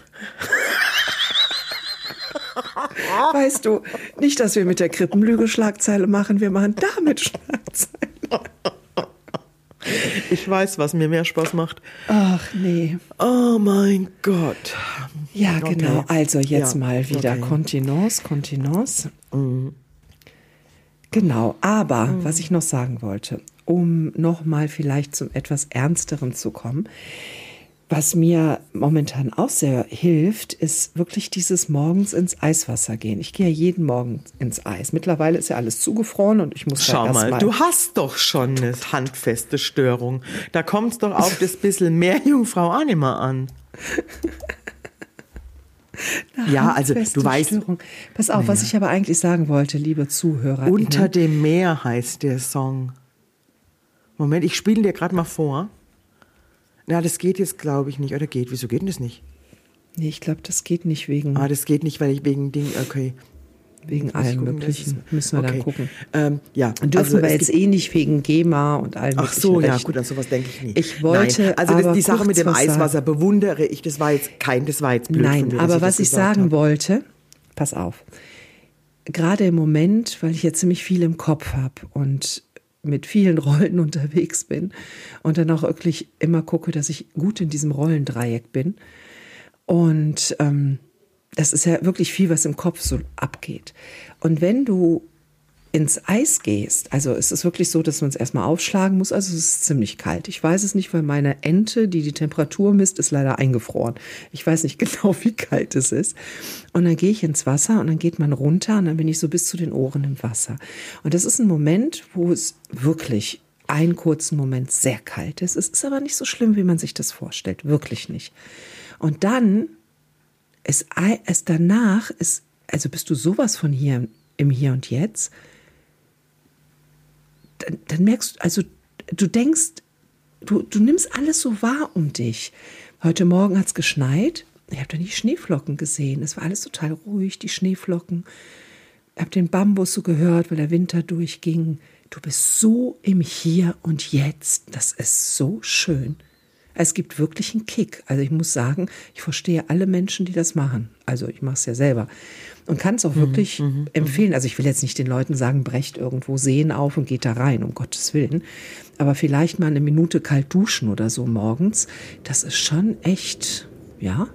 Weißt du, nicht, dass wir mit der Krippenlüge Schlagzeile machen, wir machen damit Schlagzeilen. Ich weiß, was mir mehr Spaß macht. Ach nee. Oh mein Gott. Ja, Okay. genau. Also jetzt Ja, mal wieder okay. Kontenance. Genau, aber was ich noch sagen wollte, um nochmal vielleicht zum etwas Ernsteren zu kommen, was mir momentan auch sehr hilft, ist wirklich dieses morgens ins Eiswasser gehen. Ich gehe ja jeden Morgen ins Eis. Mittlerweile ist ja alles zugefroren und ich muss Schau da mal, erstmal. du hast doch schon eine handfeste Störung. Da kommt's doch auf das bisschen Meerjungfrau auch nicht mehr an. Ja, also Handfeste du weißt, Störung. Pass auf, was ich aber eigentlich sagen wollte, liebe Zuhörer. Unter dem Meer heißt der Song. Moment, ich spiele dir gerade mal vor. Na, das geht jetzt, glaube ich, nicht. Oder geht? Wieso geht denn das nicht? Nee, ich glaube, das geht nicht wegen, Das geht nicht, weil ich wegen Ding, okay. wegen Muss ich allem gucken, Möglichen. das ist- Müssen wir okay. dann gucken. Ja, Dürfen also wir es jetzt gibt- eh nicht wegen GEMA und allen Ach möglichen so, ja Rechten. gut, an sowas denke ich nicht. Ich wollte Nein, also aber die Sache mit kurz dem was sagen. Eiswasser bewundere ich, das war jetzt blöd Nein, von mir, aber dass was das ich gesagt sagen habe. wollte, pass auf, gerade im Moment, weil ich jetzt ziemlich viel im Kopf habe und mit vielen Rollen unterwegs bin und dann auch wirklich immer gucke, dass ich gut in diesem Rollendreieck bin. Und das ist ja wirklich viel, was im Kopf so abgeht. Und wenn du ins Eis gehst, also es ist wirklich so, dass man es erstmal aufschlagen muss, also es ist ziemlich kalt. Ich weiß es nicht, weil meine Ente, die die Temperatur misst, ist leider eingefroren. Ich weiß nicht genau, wie kalt es ist. Und dann gehe ich ins Wasser und dann geht man runter und dann bin ich so bis zu den Ohren im Wasser. Und das ist ein Moment, wo es wirklich einen kurzen Moment sehr kalt ist. Es ist aber nicht so schlimm, wie man sich das vorstellt. Wirklich nicht. Und dann ist danach, also bist du sowas von hier im Hier und Jetzt, dann merkst du, also du denkst, du nimmst alles so wahr um dich. Heute Morgen hat es geschneit, ich habe dann die Schneeflocken gesehen, es war alles total ruhig, die Schneeflocken. Ich habe den Bambus so gehört, weil der Winter durchging. Du bist so im Hier und Jetzt, das ist so schön. Es gibt wirklich einen Kick. Also ich muss sagen, ich verstehe alle Menschen, die das machen. Also ich mache es ja selber. Und kann es auch wirklich empfehlen. Also ich will jetzt nicht den Leuten sagen, brecht irgendwo Seen auf und geht da rein, um Gottes Willen. Aber vielleicht mal eine Minute kalt duschen oder so morgens. Das ist schon echt, ja.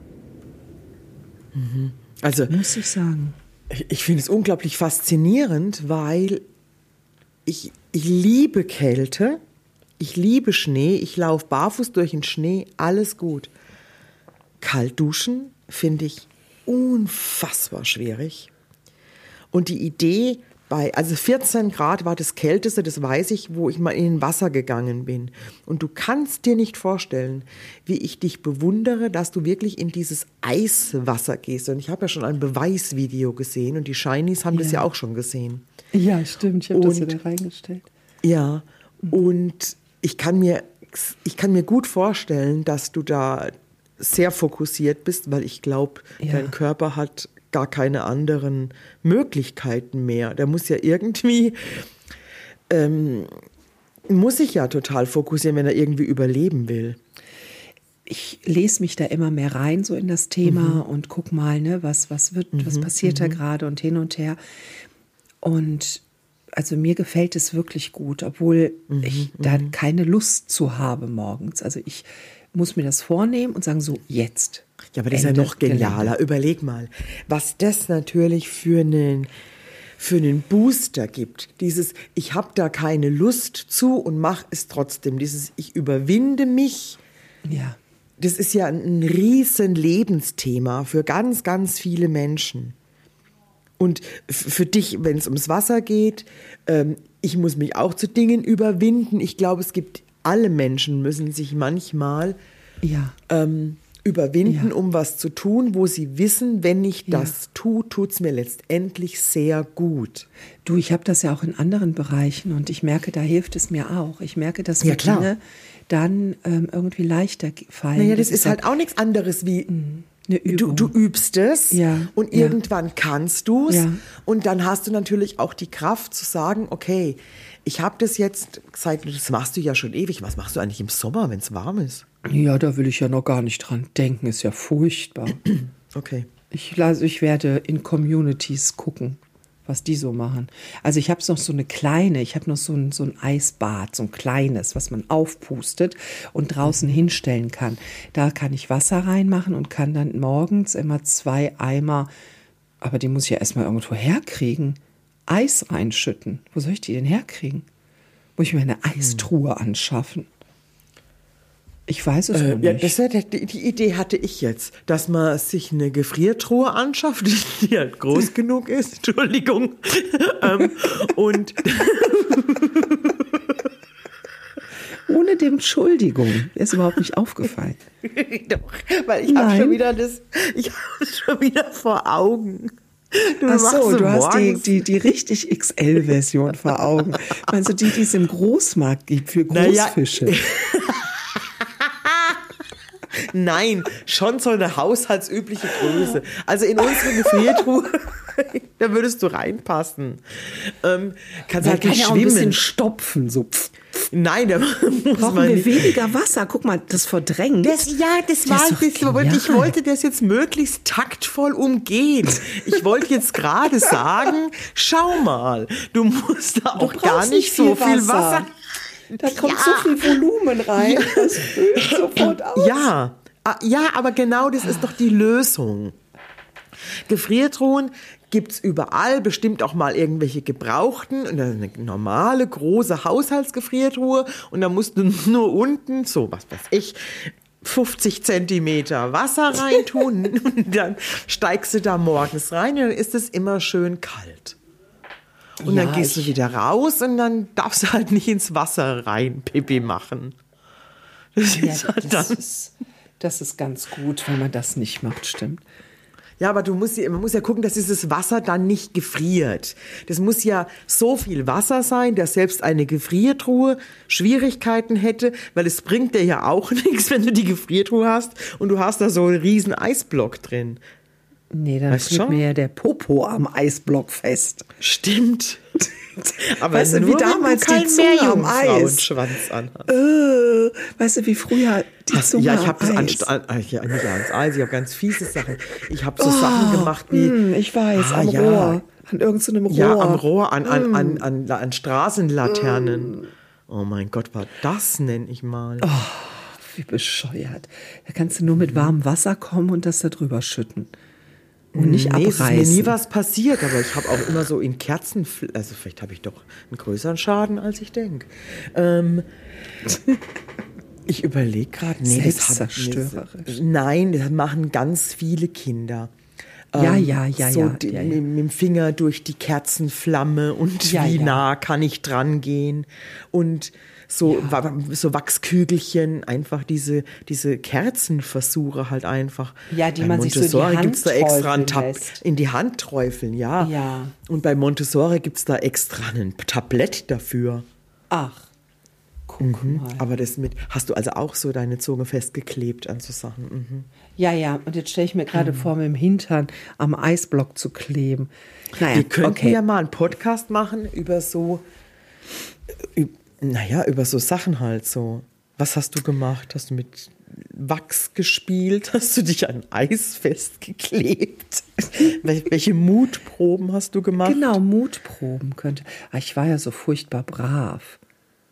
Also muss ich sagen. Ich finde es unglaublich faszinierend, weil ich liebe Kälte, ich liebe Schnee, ich laufe barfuß durch den Schnee, alles gut. Kalt duschen finde ich unfassbar schwierig. Und die Idee, also 14 Grad war das Kälteste, das weiß ich, wo ich mal in Wasser gegangen bin. Und du kannst dir nicht vorstellen, wie ich dich bewundere, dass du wirklich in dieses Eiswasser gehst. Und ich habe ja schon ein Beweisvideo gesehen und die Shinies haben das ja auch schon gesehen. Ja, stimmt, ich habe das ja da reingestellt. Ja, und ich kann mir gut vorstellen, dass du da sehr fokussiert bist, weil ich glaube, dein Körper hat gar keine anderen Möglichkeiten mehr. Der muss ja irgendwie, muss sich ja total fokussieren, wenn er irgendwie überleben will. Ich lese mich da immer mehr rein so in das Thema und guck mal, ne, was passiert da gerade und hin und her. Und also mir gefällt es wirklich gut, obwohl ich da keine Lust zu habe morgens. Also ich muss mir das vornehmen und sagen, so jetzt. Ja, aber das ist ja noch genialer. Gelände. Überleg mal, was das natürlich für einen Booster gibt. Dieses, ich habe da keine Lust zu und mache es trotzdem. Dieses, ich überwinde mich. Ja. Das ist ja ein riesen Lebensthema für ganz, ganz viele Menschen. Und für dich, wenn es ums Wasser geht, ich muss mich auch zu Dingen überwinden. Ich glaube, alle Menschen müssen sich manchmal überwinden, um was zu tun, wo sie wissen, wenn ich das tue, tut es mir letztendlich sehr gut. Du, ich habe das ja auch in anderen Bereichen und ich merke, da hilft es mir auch. Ich merke, dass mir Dinge dann irgendwie leichter fallen. Naja, das ist halt auch nichts anderes wie eine Übung. Du übst es und irgendwann kannst du es und dann hast du natürlich auch die Kraft zu sagen, okay, ich habe das jetzt, das machst du ja schon ewig, was machst du eigentlich im Sommer, wenn es warm ist? Ja, da will ich ja noch gar nicht dran denken, ist ja furchtbar. Okay. Ich werde in Communities gucken, was die so machen. Also ich habe noch so ein Eisbad, so ein kleines, was man aufpustet und draußen hinstellen kann. Da kann ich Wasser reinmachen und kann dann morgens immer 2 Eimer, aber die muss ich ja erstmal irgendwo herkriegen, Eis reinschütten. Wo soll ich die denn herkriegen? Muss ich mir eine Eistruhe anschaffen? Ich weiß es noch nicht. Ja, die Idee hatte ich jetzt, dass man sich eine Gefriertruhe anschafft, die halt groß genug ist. Entschuldigung. Und ohne dem Entschuldigung. Ist überhaupt nicht aufgefallen. Doch, weil ich habe schon wieder vor Augen. Ach so, du hast die richtig XL-Version vor Augen. Meinst du, die es im Großmarkt gibt für Großfische? Naja. Nein, schon so eine haushaltsübliche Größe. Also in unsere Gefriertruhe, da würdest du reinpassen. Kannst halt nicht schwimmen. Auch ein bisschen stopfen, so. Nein, da brauchen wir weniger Wasser. Guck mal, das verdrängt. Ich wollte das jetzt möglichst taktvoll umgehen. Ich wollte jetzt gerade sagen, schau mal, du musst da auch gar nicht so viel Wasser. Da kommt so viel Volumen rein, das füllt sofort aus. Ja, aber genau das ist doch die Lösung. Gefriertruhen gibt's überall, bestimmt auch mal irgendwelche gebrauchten und dann eine normale, große Haushaltsgefriertruhe und da musst du nur unten, so was weiß ich, 50 Zentimeter Wasser reintun und dann steigst du da morgens rein und dann ist es immer schön kalt. Und dann gehst du wieder raus und dann darfst du halt nicht ins Wasser rein Pipi machen. Das ist ganz gut, wenn man das nicht macht, stimmt. Ja, aber man muss ja gucken, dass dieses Wasser dann nicht gefriert. Das muss ja so viel Wasser sein, dass selbst eine Gefriertruhe Schwierigkeiten hätte, weil es bringt dir ja auch nichts, wenn du die Gefriertruhe hast und du hast da so einen riesen Eisblock drin. Nee, dann steht mir ja der Popo am Eisblock fest. Stimmt. Aber weißt du, nur, wie damals wenn du die Zunge am Eis. Frauenschwanz anhast. Weißt du, wie früher die Zunge ja, ich habe das Eis. nicht ans Eis, ich habe ganz fiese Sachen. Ich habe so Sachen gemacht wie... ich weiß, am Rohr. An irgendeinem Rohr. Ja, am Rohr, an Straßenlaternen. Oh mein Gott, das nenne ich mal. Wie bescheuert. Da kannst du nur mit warmem Wasser kommen und das da drüber schütten. Und nicht abreißen. Es ist mir nie was passiert, aber ich habe auch immer so in Kerzen, also vielleicht habe ich doch einen größeren Schaden, als ich denke. Ich überlege gerade, selbstzerstörerisch. Nein, das machen ganz viele Kinder. Ja. Mit dem Finger durch die Kerzenflamme und wie nah kann ich dran gehen und so Wachskügelchen, einfach diese Kerzenversuche halt einfach. Ja, die man sich so in die Hand gibt's da extra einen lässt. in die Hand träufeln, ja. Und bei Montessori gibt es da extra ein Tablett dafür. Ach, guck mal. Aber hast du also auch so deine Zunge festgeklebt an so Sachen? Mhm. Ja, und jetzt stelle ich mir gerade vor, mit dem Hintern am Eisblock zu kleben. Naja, wir könnten ja mal einen Podcast machen über so Sachen halt so. Was hast du gemacht? Hast du mit Wachs gespielt? Hast du dich an Eis festgeklebt? Welche Mutproben hast du gemacht? Genau, Mutproben könnte. Ich war ja so furchtbar brav.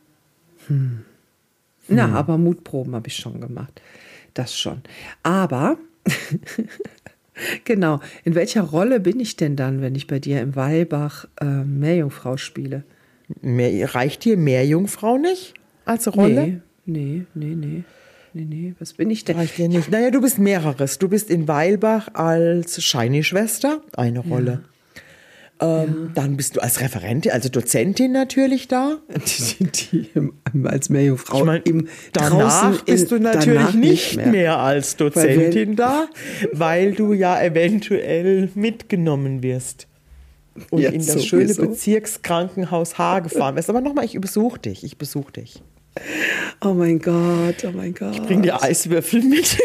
Na, aber Mutproben habe ich schon gemacht. Das schon. Aber, genau, in welcher Rolle bin ich denn dann, wenn ich bei dir im Weilbach Meerjungfrau spiele? Reicht dir Meerjungfrau nicht als Rolle? Nee. Was bin ich denn? Reicht dir nicht. Naja, du bist mehreres. Du bist in Weilbach als Shiny-Schwester, eine Rolle. Dann bist du als Referentin, also Dozentin natürlich da. Als Meerjungfrau. Ich meine, danach bist du natürlich nicht mehr als Dozentin da, weil du ja eventuell mitgenommen wirst. Und in das schöne Bezirkskrankenhaus Haar gefahren wirst. Aber nochmal, ich besuche dich. Oh mein Gott. Ich bringe dir Eiswürfel mit.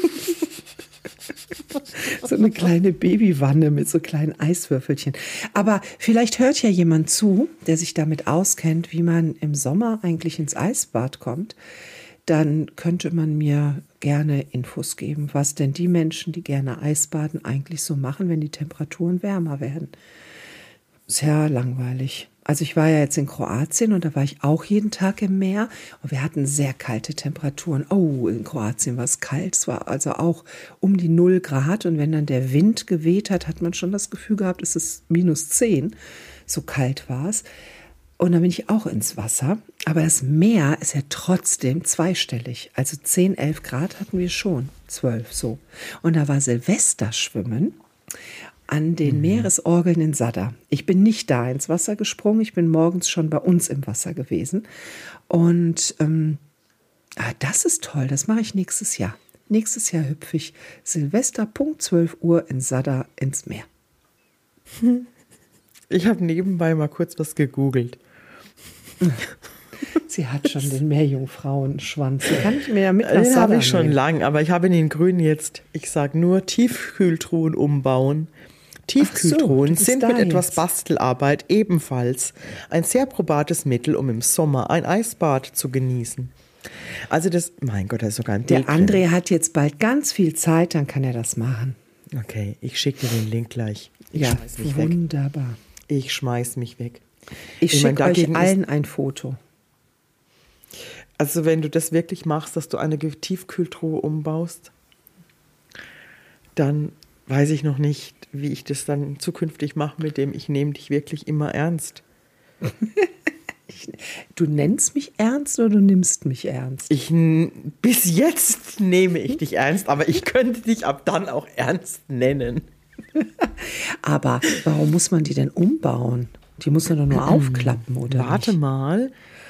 So eine kleine Babywanne mit so kleinen Eiswürfelchen. Aber vielleicht hört ja jemand zu, der sich damit auskennt, wie man im Sommer eigentlich ins Eisbad kommt. Dann könnte man mir gerne Infos geben, was denn die Menschen, die gerne Eisbaden, eigentlich so machen, wenn die Temperaturen wärmer werden. Sehr langweilig. Also ich war ja jetzt in Kroatien und da war ich auch jeden Tag im Meer und wir hatten sehr kalte Temperaturen. Oh, in Kroatien war es kalt. Es war also auch um die 0 Grad und wenn dann der Wind geweht hat, hat man schon das Gefühl gehabt, es ist -10. So kalt war es. Und dann bin ich auch ins Wasser. Aber das Meer ist ja trotzdem zweistellig. Also 10, 11 Grad hatten wir schon, 12 so. Und da war Silvesterschwimmen an den Meeresorgeln in Zadar. Ich bin nicht da ins Wasser gesprungen, ich bin morgens schon bei uns im Wasser gewesen. Und das ist toll, das mache ich nächstes Jahr. Nächstes Jahr hüpfe ich Silvester, Punkt 12 Uhr in Zadar ins Meer. Ich habe nebenbei mal kurz was gegoogelt. Sie hat schon den Meerjungfrauenschwanz. Den kann ich mir ja mit nach Den Zadar habe ich schon nehmen. lang, aber ich habe in den Grünen jetzt, ich sage nur Tiefkühltruhen umbauen. Tiefkühltruhen bist sind da mit etwas jetzt. Bastelarbeit ebenfalls ein sehr probates Mittel, um im Sommer ein Eisbad zu genießen. Also mein Gott, da ist sogar ein Der Bild drin. André hat jetzt bald ganz viel Zeit, dann kann er das machen. Okay, ich schicke dir den Link gleich. Ich Ja, schmeiß mich weg. wunderbar. Ich schmeiß mich weg. Ich Ich meine, schicke euch dagegen allen ein Foto. Also wenn du das wirklich machst, dass du eine Tiefkühltruhe umbaust, dann weiß ich noch nicht, wie ich das dann zukünftig mache, mit dem ich nehme dich wirklich immer ernst. Du nennst mich ernst oder du nimmst mich ernst? Bis jetzt nehme ich dich ernst, aber ich könnte dich ab dann auch ernst nennen. Aber warum muss man die denn umbauen? Die muss man doch nur aufklappen, oder Warte nicht? mal.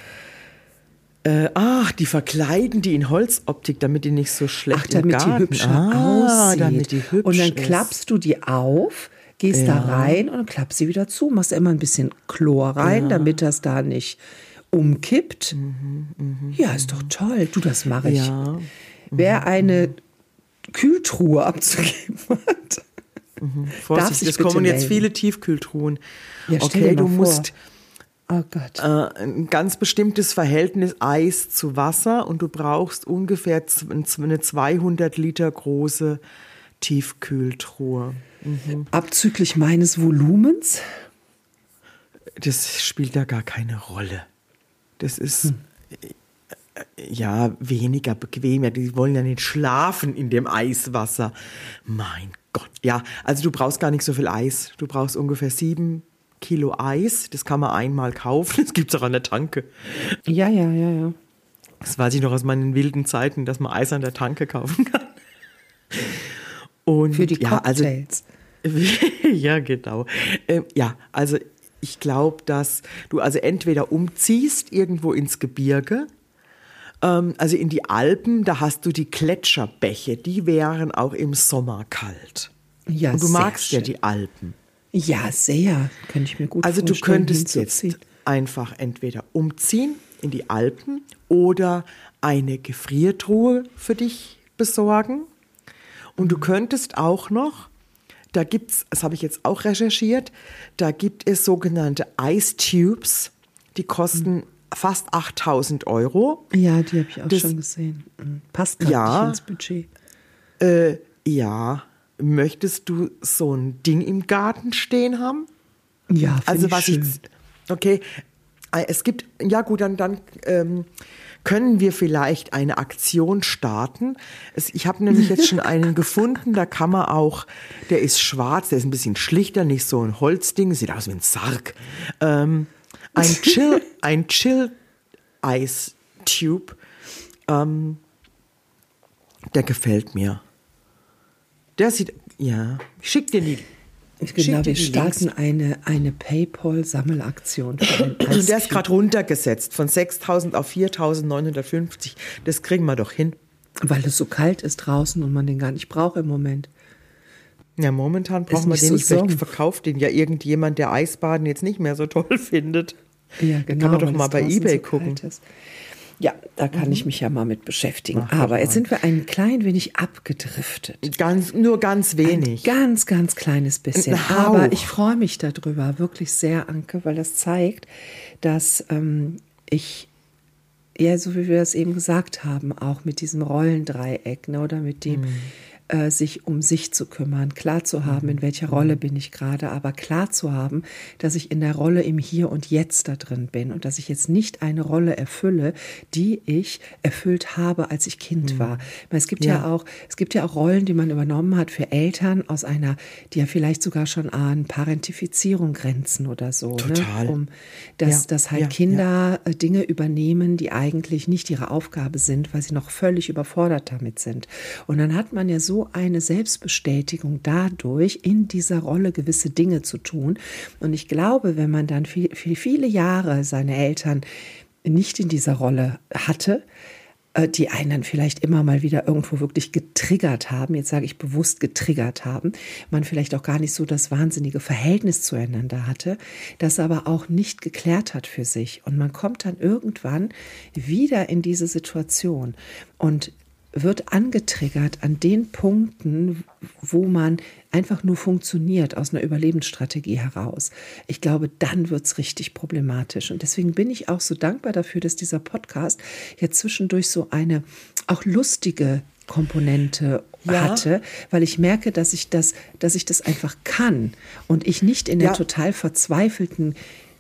Die verkleiden die in Holzoptik, damit die nicht so schlecht im Damit die Garten. hübscher aussieht. Damit die hübsch und dann ist. klappst du die auf, gehst da rein und dann klappst sie wieder zu. Machst immer ein bisschen Chlor rein, damit das da nicht umkippt. Ja, ist doch toll. Du, das mache ich. Ja. Wer eine Kühltruhe abzugeben hat, Vorsicht, es kommen jetzt viele Tiefkühltruhen. Ja, okay, du musst oh Gott. ein ganz bestimmtes Verhältnis Eis zu Wasser und du brauchst ungefähr eine 200 Liter große Tiefkühltruhe. Abzüglich meines Volumens? Das spielt da gar keine Rolle. Das ist ja weniger bequem. Ja, die wollen ja nicht schlafen in dem Eiswasser. Mein Gott. Ja, also du brauchst gar nicht so viel Eis. Du brauchst ungefähr 7 Kilo Eis. Das kann man einmal kaufen. Das gibt es auch an der Tanke. Ja. Das weiß ich noch aus meinen wilden Zeiten, dass man Eis an der Tanke kaufen kann. Und für die Cocktails. Ja, genau. Ja, also ich glaube, dass du also entweder umziehst irgendwo ins Gebirge, also in die Alpen, da hast du die Gletscherbäche, die wären auch im Sommer kalt. Ja, und du magst schön. Ja die Alpen. Ja, sehr. Könnte ich mir gut vorstellen. Also du könntest jetzt einfach entweder umziehen in die Alpen oder eine Gefriertruhe für dich besorgen. Und du könntest auch noch, da gibt's, das habe ich jetzt auch recherchiert, da gibt es sogenannte Ice Tubes, die kosten fast 8.000 €. Ja, die habe ich auch schon gesehen. Passt gar nicht ins Budget. Ja, möchtest du so ein Ding im Garten stehen haben? Ja, finde ich schön. Okay, es gibt, ja gut, dann können wir vielleicht eine Aktion starten. Ich habe nämlich jetzt schon einen gefunden, da kann man auch, der ist schwarz, der ist ein bisschen schlichter, nicht so ein Holzding, sieht aus wie ein Sarg. Ein Chill-Ice-Tube, der gefällt mir. Der sieht, ja, ich schick dir die. Genau, wir starten eine PayPal-Sammelaktion. Der ist gerade runtergesetzt von 6.000 auf 4.950. Das kriegen wir doch hin. Weil es so kalt ist draußen und man den gar nicht braucht im Moment. Ja, momentan brauchen wir den nicht. Vielleicht verkauft den ja irgendjemand, der Eisbaden jetzt nicht mehr so toll findet. Ja, genau. Dann kann man doch mal bei eBay gucken. Ja, da kann ich mich ja mal mit beschäftigen. Aber jetzt sind wir ein klein wenig abgedriftet. Nur ganz wenig. Ein ganz kleines bisschen. Aber ich freue mich darüber wirklich sehr, Anke, weil das zeigt, dass ich, ja, so wie wir das eben gesagt haben, auch mit diesem Rollendreieck, ne, oder mit dem sich um sich zu kümmern, klar zu haben, in welcher Rolle bin ich gerade, aber klar zu haben, dass ich in der Rolle im Hier und Jetzt da drin bin und dass ich jetzt nicht eine Rolle erfülle, die ich erfüllt habe, als ich Kind war. Es gibt ja auch Rollen, die man übernommen hat für Eltern aus einer, die ja vielleicht sogar schon an Parentifizierung grenzen oder so. Total. Ne? Dass halt Kinder Dinge übernehmen, die eigentlich nicht ihre Aufgabe sind, weil sie noch völlig überfordert damit sind. Und dann hat man ja so eine Selbstbestätigung dadurch, in dieser Rolle gewisse Dinge zu tun. Und ich glaube, wenn man dann viele Jahre seine Eltern nicht in dieser Rolle hatte, die einen dann vielleicht immer mal wieder irgendwo wirklich getriggert haben, jetzt sage ich bewusst getriggert haben, man vielleicht auch gar nicht so das wahnsinnige Verhältnis zueinander hatte, das aber auch nicht geklärt hat für sich. Und man kommt dann irgendwann wieder in diese Situation und wird angetriggert an den Punkten, wo man einfach nur funktioniert aus einer Überlebensstrategie heraus. Ich glaube, dann wird es richtig problematisch. Und deswegen bin ich auch so dankbar dafür, dass dieser Podcast jetzt zwischendurch so eine auch lustige Komponente hatte, weil ich merke, dass ich das einfach kann und ich nicht in der total verzweifelten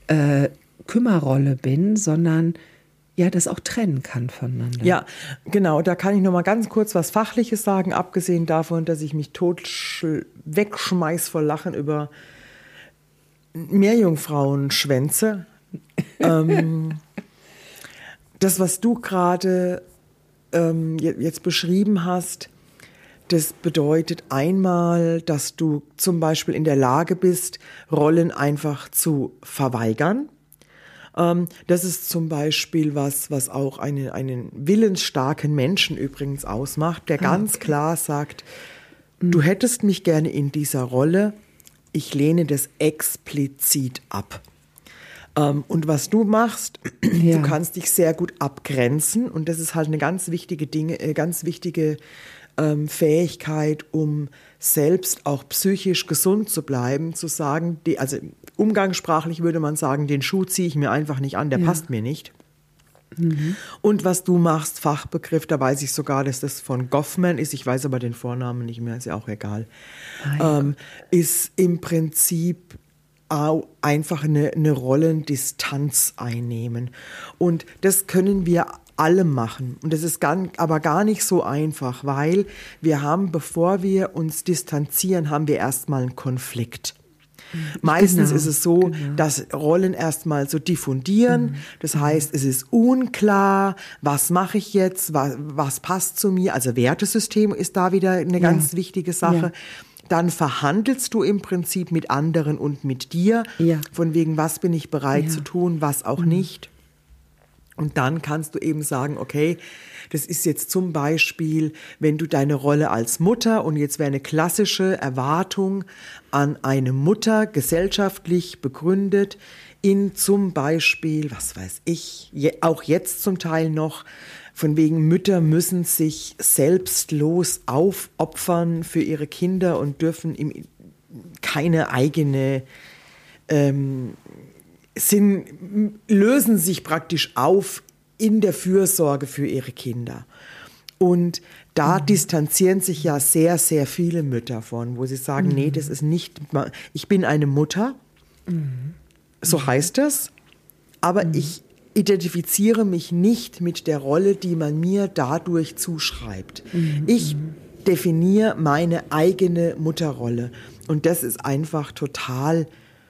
Kümmerrolle bin, sondern das auch trennen kann voneinander. Ja, genau. Da kann ich noch mal ganz kurz was Fachliches sagen, abgesehen davon, dass ich mich tot wegschmeiß vor Lachen über Meerjungfrauenschwänze. Das, was du gerade jetzt beschrieben hast, das bedeutet einmal, dass du zum Beispiel in der Lage bist, Rollen einfach zu verweigern. Das ist zum Beispiel was auch einen willensstarken Menschen übrigens ausmacht, der ganz klar sagt, du hättest mich gerne in dieser Rolle, ich lehne das explizit ab. Und was du machst, du kannst dich sehr gut abgrenzen und das ist halt eine ganz wichtige Fähigkeit, um selbst auch psychisch gesund zu bleiben, zu sagen, also umgangssprachlich würde man sagen, den Schuh ziehe ich mir einfach nicht an, der passt mir nicht. Und was du machst, Fachbegriff, da weiß ich sogar, dass das von Goffman ist, ich weiß aber den Vornamen nicht mehr, ist ja auch egal, ist im Prinzip auch einfach eine Rollendistanz einnehmen. Und das können wir alle machen. Und das ist aber gar nicht so einfach, weil wir haben, bevor wir uns distanzieren, haben wir erstmal einen Konflikt. Meistens ist es so, dass Rollen erstmal so diffundieren. Das heißt, es ist unklar, was mache ich jetzt, was passt zu mir. Also Wertesystem ist da wieder eine ganz wichtige Sache. Dann verhandelst du im Prinzip mit anderen und mit dir. Von wegen, was bin ich bereit zu tun, was auch nicht. Und dann kannst du eben sagen, okay, das ist jetzt zum Beispiel, wenn du deine Rolle als Mutter, und jetzt wäre eine klassische Erwartung an eine Mutter, gesellschaftlich begründet, in zum Beispiel, was weiß ich, auch jetzt zum Teil noch, von wegen Mütter müssen sich selbstlos aufopfern für ihre Kinder und dürfen keine eigene lösen sich praktisch auf in der Fürsorge für ihre Kinder. Und da distanzieren sich ja sehr, sehr viele Mütter von, wo sie sagen, nee, das ist nicht, ich bin eine Mutter, so heißt das, aber ich identifiziere mich nicht mit der Rolle, die man mir dadurch zuschreibt. Ich definiere meine eigene Mutterrolle. Und das ist einfach total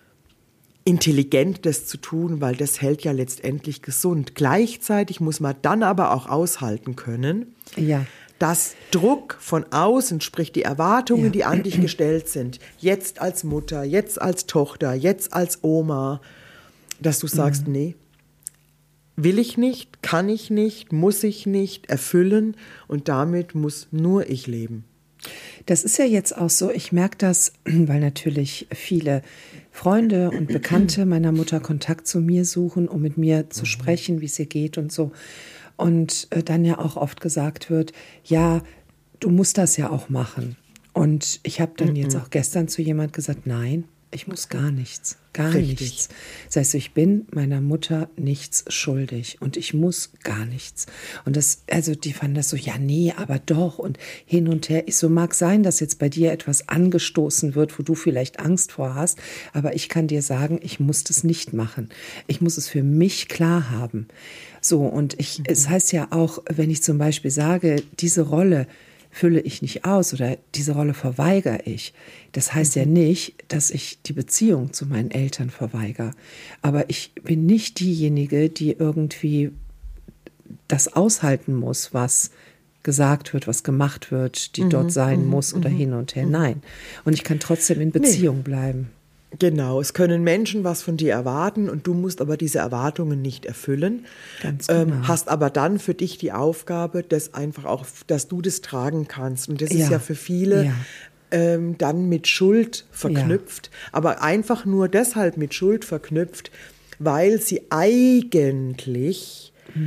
intelligent, das zu tun, weil das hält ja letztendlich gesund. Gleichzeitig muss man dann aber auch aushalten können, dass Druck von außen, sprich die Erwartungen, die an dich gestellt sind, jetzt als Mutter, jetzt als Tochter, jetzt als Oma, dass du sagst, nee, will ich nicht, kann ich nicht, muss ich nicht erfüllen, und damit muss nur ich leben. Das ist ja jetzt auch so, ich merke das, weil natürlich viele Freunde und Bekannte meiner Mutter Kontakt zu mir suchen, um mit mir zu sprechen, wie es ihr geht und so. Und dann ja auch oft gesagt wird, ja, du musst das ja auch machen. Und ich habe dann jetzt auch gestern zu jemand gesagt, nein, ich muss gar nichts, nichts. Das heißt, ich bin meiner Mutter nichts schuldig und ich muss gar nichts. Und das, also die fanden das so, ja, nee, aber doch und hin und her. Ich so, mag sein, dass jetzt bei dir etwas angestoßen wird, wo du vielleicht Angst vor hast, aber ich kann dir sagen, ich muss das nicht machen. Ich muss es für mich klar haben. So, und es heißt ja auch, wenn ich zum Beispiel sage, diese Rolle fülle ich nicht aus oder diese Rolle verweigere ich. Das heißt ja nicht, dass ich die Beziehung zu meinen Eltern verweigere. Aber ich bin nicht diejenige, die irgendwie das aushalten muss, was gesagt wird, was gemacht wird, die dort sein muss oder hin und her. Nein. Und ich kann trotzdem in Beziehung bleiben. Genau, es können Menschen was von dir erwarten und du musst aber diese Erwartungen nicht erfüllen. Ganz genau. Hast aber dann für dich die Aufgabe, dass einfach auch, dass du das tragen kannst. Und das ist ja für viele dann mit Schuld verknüpft, aber einfach nur deshalb mit Schuld verknüpft, weil sie eigentlich,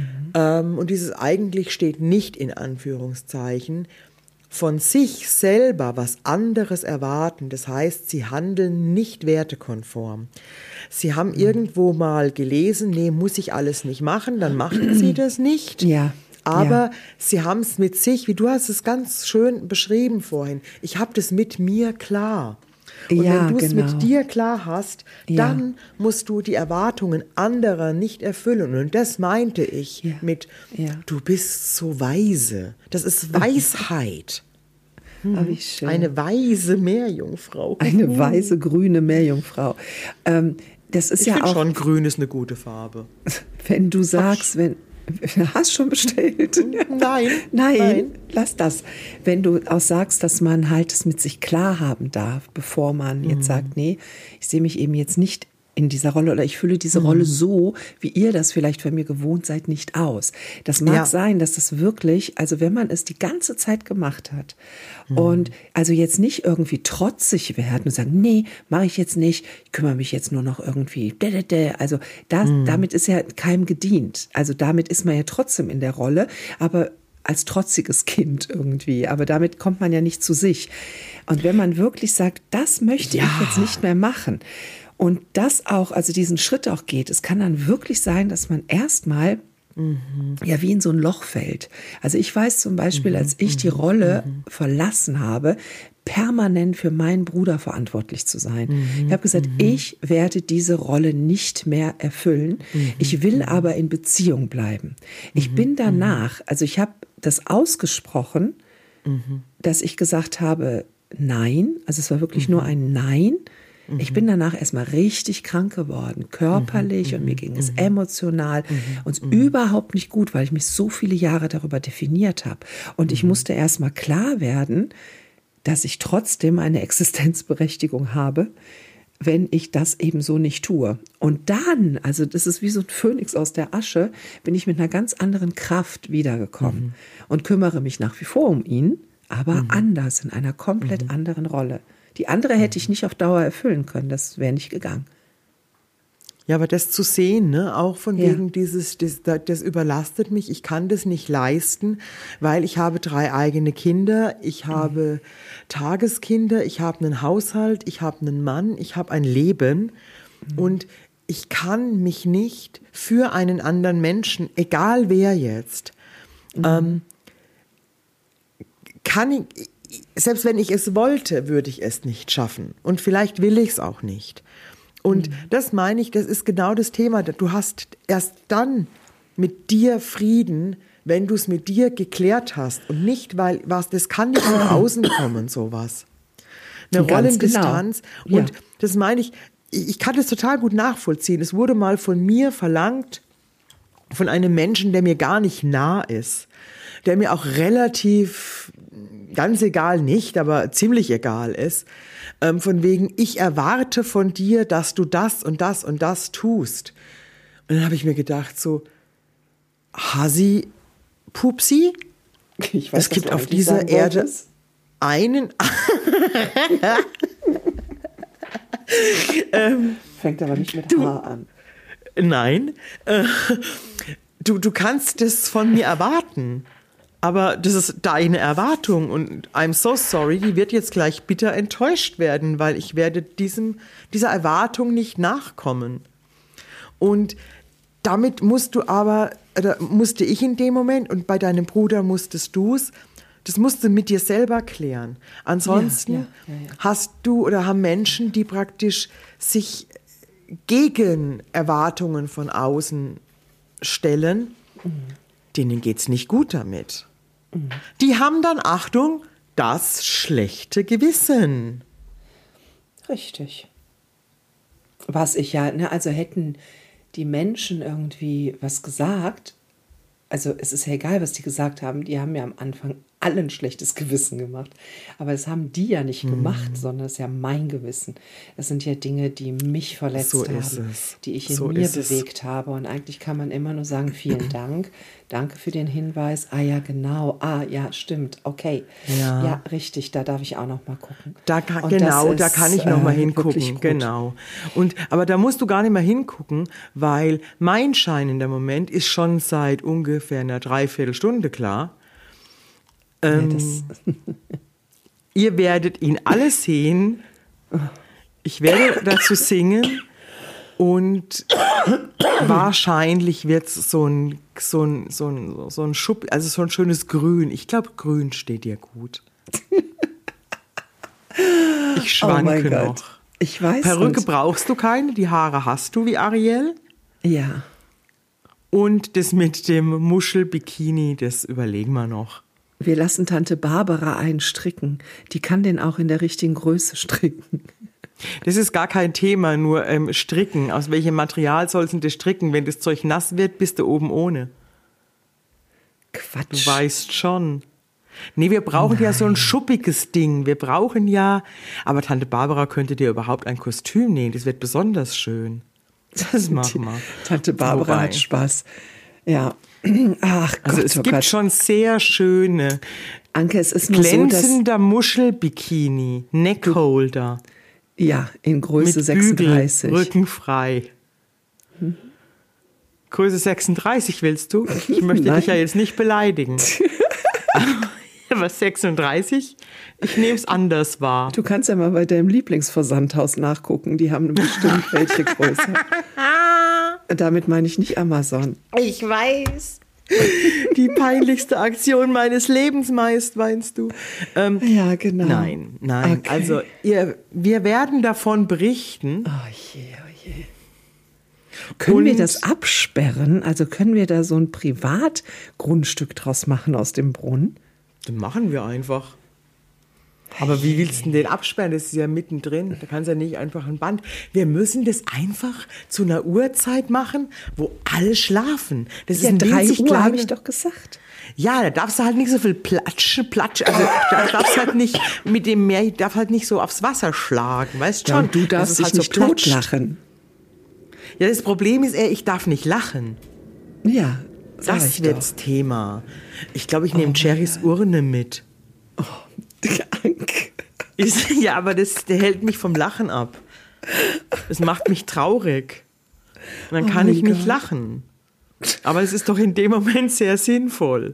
und dieses eigentlich steht nicht in Anführungszeichen, von sich selber was anderes erwarten. Das heißt, sie handeln nicht wertekonform. Sie haben irgendwo mal gelesen, nee, muss ich alles nicht machen, dann machen sie das nicht. Ja. Aber sie haben es mit sich, wie du hast es ganz schön beschrieben vorhin, ich habe das mit mir klar. Und wenn du es mit dir klar hast, dann musst du die Erwartungen anderer nicht erfüllen. Und das meinte ich mit, du bist so weise. Das ist Weisheit. Wie schön. Eine weise Meerjungfrau. Eine weise grüne Meerjungfrau. Das ist ich ja finde auch schon, grün ist eine gute Farbe. Wenn du sagst, hast schon bestellt? Nein, lass das. Wenn du auch sagst, dass man halt es mit sich klar haben darf, bevor man jetzt sagt, nee, ich sehe mich eben jetzt nicht in dieser Rolle oder ich fülle diese Rolle so, wie ihr das vielleicht von mir gewohnt seid, nicht aus. Das mag sein, dass das wirklich, also wenn man es die ganze Zeit gemacht hat und also jetzt nicht irgendwie trotzig werden und sagen, nee, mache ich jetzt nicht, ich kümmere mich jetzt nur noch irgendwie, also damit ist ja keinem gedient. Also damit ist man ja trotzdem in der Rolle, aber als trotziges Kind irgendwie. Aber damit kommt man ja nicht zu sich. Und wenn man wirklich sagt, das möchte ich jetzt nicht mehr machen und das auch, also diesen Schritt auch geht, es kann dann wirklich sein, dass man erstmal ja wie in so ein Loch fällt. Also ich weiß zum Beispiel, als ich die Rolle verlassen habe, permanent für meinen Bruder verantwortlich zu sein. Ich habe gesagt, ich werde diese Rolle nicht mehr erfüllen. Ich will aber in Beziehung bleiben. Ich bin danach, also ich habe das ausgesprochen, dass ich gesagt habe, nein, also es war wirklich nur ein Nein. Ich bin danach erstmal richtig krank geworden, körperlich und mir ging es emotional und überhaupt nicht gut, weil ich mich so viele Jahre darüber definiert habe. Und ich musste erstmal klar werden, dass ich trotzdem eine Existenzberechtigung habe, wenn ich das eben so nicht tue. Und dann, also das ist wie so ein Phönix aus der Asche, bin ich mit einer ganz anderen Kraft wiedergekommen und kümmere mich nach wie vor um ihn, aber anders, in einer komplett anderen Rolle. Die andere hätte ich nicht auf Dauer erfüllen können, das wäre nicht gegangen. Ja, aber das zu sehen, ne, auch von wegen das überlastet mich, ich kann das nicht leisten, weil ich habe 3 eigene Kinder, ich habe Tageskinder, ich habe einen Haushalt, ich habe einen Mann, ich habe ein Leben und ich kann mich nicht für einen anderen Menschen, egal wer jetzt, selbst wenn ich es wollte, würde ich es nicht schaffen. Und vielleicht will ich es auch nicht. Und das meine ich, das ist genau das Thema. Du hast erst dann mit dir Frieden, wenn du es mit dir geklärt hast. Und nicht, weil das kann nicht von außen kommen, sowas. Eine Rollendistanz. Genau. Und das meine ich kann das total gut nachvollziehen. Es wurde mal von mir verlangt, von einem Menschen, der mir gar nicht nah ist, der mir auch relativ, ganz egal nicht, aber ziemlich egal ist, von wegen, ich erwarte von dir, dass du das und das und das tust. Und dann habe ich mir gedacht so, Hasi, Pupsi, ich weiß, es gibt auf dieser Erde einen... Fängt aber nicht mit H an. Nein, du kannst das von mir erwarten. Aber das ist deine Erwartung und I'm so sorry, die wird jetzt gleich bitter enttäuscht werden, weil ich werde dieser Erwartung nicht nachkommen. Und damit musste ich in dem Moment und bei deinem Bruder musstest du es, das musst du mit dir selber klären. Ansonsten hast du oder haben Menschen, die praktisch sich gegen Erwartungen von außen stellen, denen geht's nicht gut damit. Die haben dann, Achtung, das schlechte Gewissen. Richtig. Was ich ja, ne, also hätten die Menschen irgendwie was gesagt, also es ist ja egal, was die gesagt haben, die haben ja am Anfang alle ein schlechtes Gewissen gemacht. Aber das haben die ja nicht gemacht, sondern es ist ja mein Gewissen. Das sind ja Dinge, die mich verletzt haben, die ich in mir bewegt habe. Und eigentlich kann man immer nur sagen, vielen Dank. Danke für den Hinweis. Ah ja, genau. Ah ja, stimmt. Okay. Ja, richtig. Da darf ich auch noch mal gucken. Da kann ich noch mal hingucken. Genau. Aber da musst du gar nicht mehr hingucken, weil mein scheinender Moment ist schon seit ungefähr einer Dreiviertelstunde klar. Ihr werdet ihn alle sehen. Ich werde dazu singen und wahrscheinlich wird es so ein Schub, also so ein schönes Grün. Ich glaube, Grün steht dir gut. Ich schwanke noch. Ich weiß. Perücke brauchst du keine, die Haare hast du wie Ariel. Ja. Und das mit dem Muschelbikini, das überlegen wir noch. Wir lassen Tante Barbara einstricken. Die kann den auch in der richtigen Größe stricken. Das ist gar kein Thema, nur stricken. Aus welchem Material sollst du das stricken? Wenn das Zeug nass wird, bist du oben ohne. Quatsch. Du weißt schon. Nee, wir brauchen ja so ein schuppiges Ding. Wir brauchen ja... Aber Tante Barbara könnte dir überhaupt ein Kostüm nähen. Das wird besonders schön. Das machen wir. Tante Barbara hat Spaß. Ja. Ach Gott, also es gibt schon sehr schöne, Anke, es ist nur glänzender Muschelbikini, Neckholder. Ja, in Größe mit 36. Bügel, rückenfrei. Größe 36 willst du? Ich möchte dich ja jetzt nicht beleidigen. Aber 36, ich nehme es anders wahr. Du kannst ja mal bei deinem Lieblingsversandhaus nachgucken. Die haben bestimmt welche Größe. Damit meine ich nicht Amazon. Ich weiß. Die peinlichste Aktion meines Lebens meist, meinst du? Ja, genau. Nein. Okay. Also wir werden davon berichten. Oh je, oh je. Können wir das absperren? Also können wir da so ein Privatgrundstück draus machen aus dem Brunnen? Das machen wir einfach. Aber wie willst du denn den absperren? Das ist ja mittendrin. Da kannst du ja nicht einfach ein Band. Wir müssen das einfach zu einer Uhrzeit machen, wo alle schlafen. Das Ja, ist ein 3 winzig Uhr, kleine- habe ich doch gesagt. Ja, da darfst du halt nicht so viel Platsch. Also da darfst halt nicht mit dem Meer, darf halt nicht so aufs Wasser schlagen, weißt Ja, schon? und du darfst dass dich es nicht platscht. totlachen. Ja, das Problem ist eher, ich darf nicht lachen. Ja, sag Das ich wird doch. das Thema. Ich glaube, ich nehme Cherrys Urne mit. Anke. Ja, aber der hält mich vom Lachen ab. Das macht mich traurig. Und dann kann mein ich nicht Gott. lachen. Aber es ist doch in dem Moment sehr sinnvoll.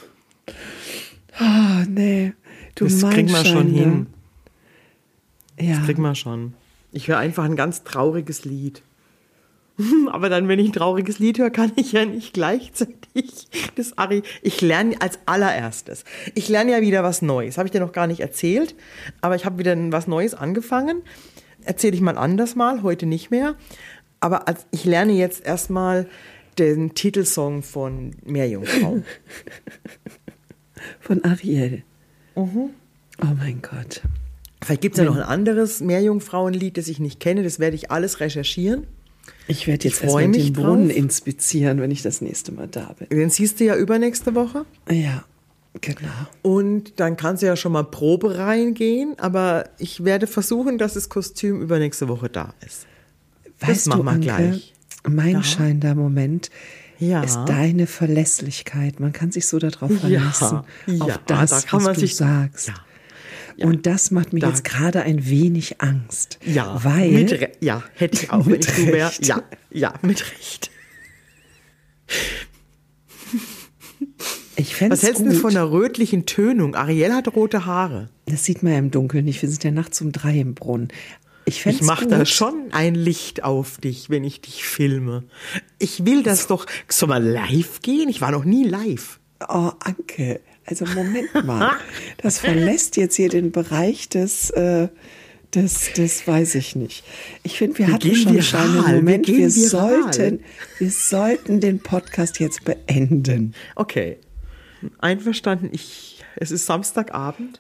Oh, nee. Du Das kriegen wir schon Meinschande. hin. Ja. Das kriegen wir schon. Ich höre einfach ein ganz trauriges Lied. Aber dann, wenn ich ein trauriges Lied höre, kann ich ja nicht gleichzeitig das Ari. Ich lerne als allererstes. Ich lerne ja wieder was Neues. Habe ich dir noch gar nicht erzählt. Aber ich habe wieder was Neues angefangen. Erzähle ich mal anders mal, heute nicht mehr. Aber ich lerne jetzt erstmal den Titelsong von Meerjungfrau. Von Ariel. Oh mein Gott. Vielleicht gibt es ja noch ein anderes Meerjungfrauenlied, das ich nicht kenne. Das werde ich alles recherchieren. Ich werde jetzt Ich freu erstmal mich den Brunnen drauf. inspizieren, wenn ich das nächste Mal da bin. Den siehst du ja übernächste Woche. Ja, genau. Und dann kannst du ja schon mal Probe reingehen. Aber ich werde versuchen, dass das Kostüm übernächste Woche da ist. Weißt machen du, wir Anke, gleich. mein Ja. scheinender Moment Ja. ist deine Verlässlichkeit. Man kann sich so darauf verlassen, Ja, auf das, da kann was man du sich- sagst. Ja. Ja. Und das macht mir Da- jetzt gerade ein wenig Angst. Ja, Weil hätte ich auch, wenn Mit ich du wäre. Recht. Ja, mit Recht. ich fände Was es hältst du denn gut. von einer rötlichen Tönung? Ariel hat rote Haare. Das sieht man ja im Dunkeln nicht. Wir sind ja nachts um 3 im Brunnen. Ich fände Ich es mache gut. da schon ein Licht auf dich, wenn ich dich filme. Ich will das doch. Soll mal live gehen? Ich war noch nie live. Oh, Anke, also Moment mal. Das verlässt jetzt hier den Bereich des weiß ich nicht. Ich finde, wir hatten gehen schon viral, einen Moment. wir gehen viral. Wir sollten den Podcast jetzt beenden. Okay. Einverstanden. Es ist Samstagabend.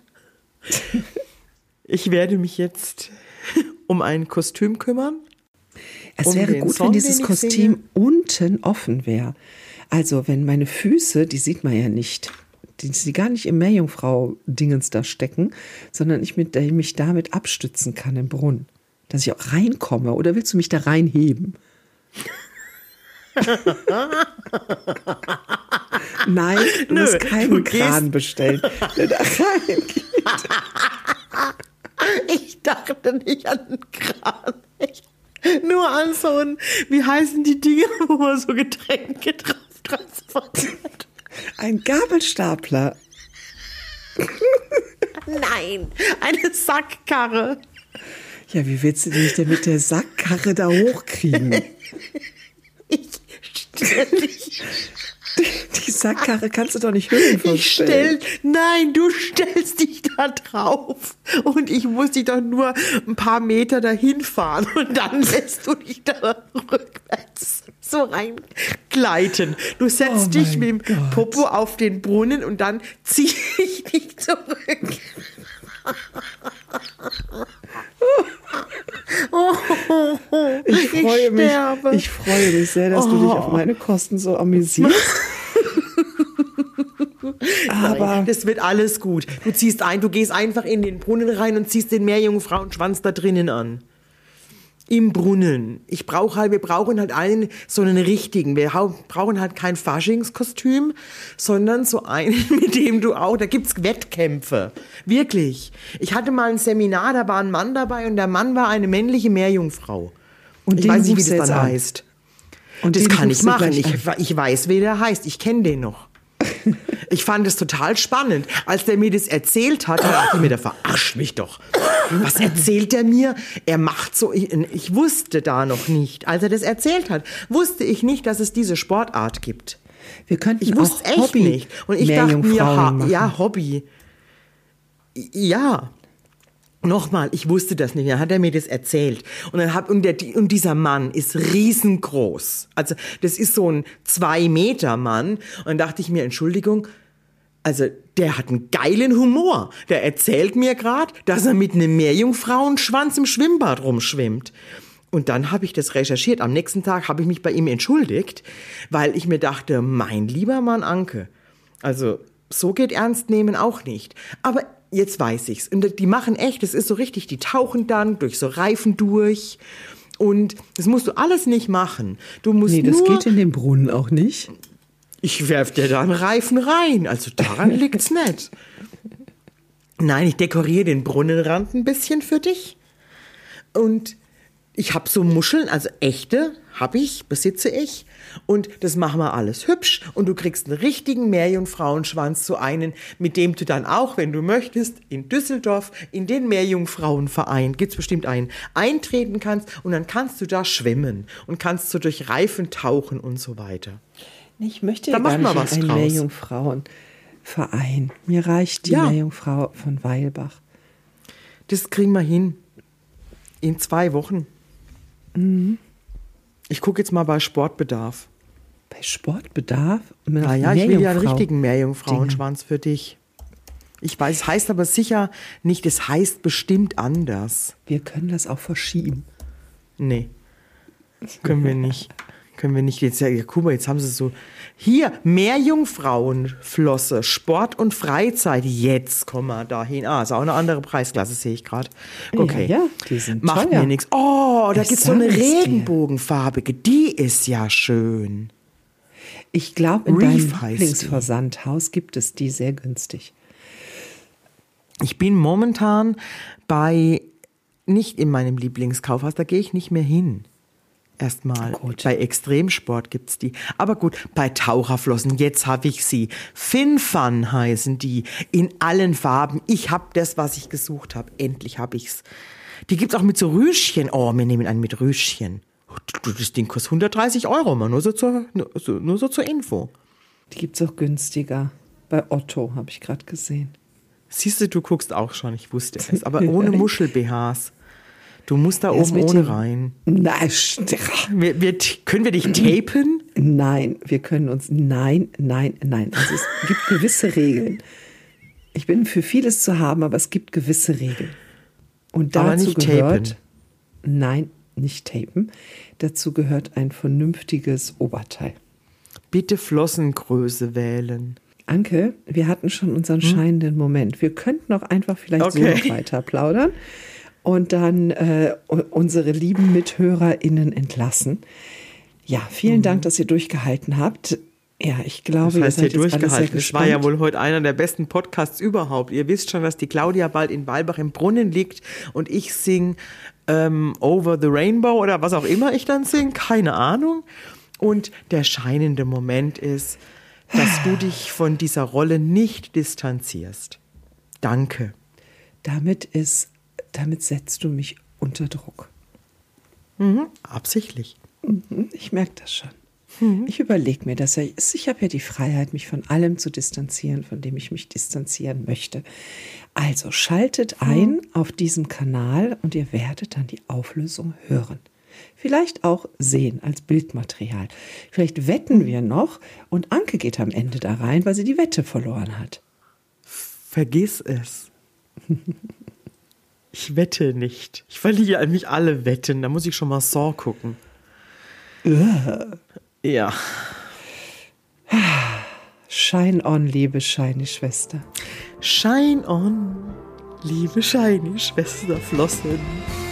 Ich werde mich jetzt um ein Kostüm kümmern. Es Um wäre den gut, Song, wenn dieses den ich Kostüm singe. unten offen wäre. Also wenn meine Füße, die sieht man ja nicht, die gar nicht im Meerjungfrau-Dingens da stecken, sondern ich mich damit abstützen kann im Brunnen. Dass ich auch reinkomme. Oder willst du mich da reinheben? Nein, du Nö, musst du keinen gehst- Kran bestellen, der da reingeht. Ich dachte nicht an den Kran. Nur an so ein, wie heißen die Dinge, wo man so Getränke drauf transportiert? Ein Gabelstapler. Nein, eine Sackkarre. Ja, wie willst du dich denn mit der Sackkarre da hochkriegen? Ich stell dich. Die Sackkarre kannst du doch nicht höhenverstellen. Nein, du stellst dich da drauf und ich muss dich doch nur ein paar Meter dahin fahren und dann lässt du dich da rückwärts so reingleiten. Du setzt Oh dich mein mit dem Gott. Popo auf den Brunnen und dann ziehe ich dich zurück. Ich freue mich, sterbe. ich freue mich sehr, dass du dich auf meine Kosten so amüsierst. Aber Nein, das wird alles gut. Du gehst einfach in den Brunnen rein und ziehst den Meerjungfrauenschwanz da drinnen an. Im Brunnen. Wir brauchen halt so einen richtigen. Wir brauchen halt kein Faschingskostüm, sondern so einen, mit dem da gibt's Wettkämpfe. Wirklich. Ich hatte mal ein Seminar, da war ein Mann dabei und der Mann war eine männliche Meerjungfrau. Und Ich den weiß nicht, wie rufst das du dann jetzt an? heißt. Und Das den kann ich rufst du machen. gleich an. Ich weiß, wie der heißt. Ich kenne den noch. Ich fand es total spannend. Als der mir das erzählt hat, dachte ich mir, der verarscht mich doch. Was erzählt er mir? Er macht so, ich wusste da noch nicht. Als er das erzählt hat, wusste ich nicht, dass es diese Sportart gibt. Wir könnten Ich wusste auch echt Hobby nicht. Und ich dachte mir, machen. ja, Hobby. Ja. Nochmal, ich wusste das nicht. Dann hat er mir das erzählt. Und dieser Mann ist riesengroß. Also, das ist so ein 2-Meter-Mann. Und dann dachte ich mir, Entschuldigung, also, der hat einen geilen Humor. Der erzählt mir gerade, dass er mit einem Meerjungfrauenschwanz im Schwimmbad rumschwimmt. Und dann habe ich das recherchiert. Am nächsten Tag habe ich mich bei ihm entschuldigt, weil ich mir dachte, mein lieber Mann Anke, also so geht Ernst nehmen auch nicht. Aber jetzt weiß ich's. Und die machen echt, das ist so richtig, die tauchen dann durch so Reifen durch. Und das musst du alles nicht machen. Du musst das nur... geht in den Brunnen auch nicht. Ich werf dir da einen Reifen rein. Also daran liegt's nicht. Nein, ich dekoriere den Brunnenrand ein bisschen für dich. Und ich habe so Muscheln, also echte, besitze ich. Und das machen wir alles hübsch. Und du kriegst einen richtigen Meerjungfrauenschwanz, so einen, mit dem du dann auch, wenn du möchtest, in Düsseldorf in den Meerjungfrauenverein, gibt's bestimmt einen, eintreten kannst. Und dann kannst du da schwimmen und kannst so durch Reifen tauchen und so weiter. Ich möchte da ja gar machen wir nicht was in einen draus. Meerjungfrauenverein. Mir reicht die Meerjungfrau von Weilbach. Das kriegen wir hin. In 2 Wochen. Mhm. Ich gucke jetzt mal bei Sportbedarf. Bei Sportbedarf? Naja, ich will ja einen richtigen Meerjungfrauenschwanz für dich. Ich weiß, es heißt aber sicher nicht, es heißt bestimmt anders. Wir können das auch verschieben. Nee, können wir nicht. Können wir nicht. Jetzt, ja, guck mal, jetzt haben sie so. Hier, Meerjungfrauenflosse, Sport und Freizeit. Jetzt kommen wir dahin. Ist auch eine andere Preisklasse, sehe ich gerade. Okay. Ja, die sind Macht teuer. mir nichts. Oh, da Ich gibt es so eine sag es dir. regenbogenfarbige. Die ist ja schön. Ich glaube, in Reef deinem heißt Lieblingsversandhaus gibt es die sehr günstig. Ich bin momentan nicht in meinem Lieblingskaufhaus, da gehe ich nicht mehr hin. Erstmal. Gut. Bei Extremsport gibt's die. Aber gut, bei Taucherflossen, jetzt habe ich sie. Fin-Fun heißen die. In allen Farben. Ich habe das, was ich gesucht habe. Endlich habe ich's. Die gibt's auch mit so Rüschchen. Oh, wir nehmen einen mit Rüschchen. Das Ding kostet 130 €, mal nur so zur Info. Die gibt es auch günstiger. Bei Otto habe ich gerade gesehen. Siehst du guckst auch schon, ich wusste es. Aber ohne Muschel-BHs. Du musst da Erst oben mit ohne dem- rein. Nein, Können wir dich tapen? nein, wir können uns. Nein. Also es gibt gewisse Regeln. Ich bin für vieles zu haben, aber es gibt gewisse Regeln. Und Aber dazu nicht gehört. tapen. Nein, nicht tapen. Dazu gehört ein vernünftiges Oberteil. Bitte Flossengröße wählen. Anke, wir hatten schon unseren scheinenden Moment. Wir könnten auch einfach vielleicht so Okay. noch weiter plaudern und dann unsere lieben MithörerInnen entlassen. Ja, vielen Dank, dass ihr durchgehalten habt. Ja, ich glaube, Das heißt, ihr hier seid jetzt alle sehr durchgehalten. Es war ja gespannt. wohl heute einer der besten Podcasts überhaupt. Ihr wisst schon, dass die Claudia bald in Weilbach im Brunnen liegt und ich sing Over the Rainbow oder was auch immer ich dann sing. Keine Ahnung. Und der scheinende Moment ist, dass du dich von dieser Rolle nicht distanzierst. Danke. Damit setzt du mich unter Druck. Absichtlich. Ich merke das schon. Ich überlege mir das ja. Ich habe ja die Freiheit, mich von allem zu distanzieren, von dem ich mich distanzieren möchte. Also schaltet ein auf diesem Kanal und ihr werdet dann die Auflösung hören. Vielleicht auch sehen als Bildmaterial. Vielleicht wetten wir noch und Anke geht am Ende da rein, weil sie die Wette verloren hat. Vergiss es. Ich wette nicht. Ich verliere an mich alle Wetten. Da muss ich schon mal Saw gucken. Ja. Shine on, liebe shiny Schwester. Shine on, liebe shiny Schwester Flossen.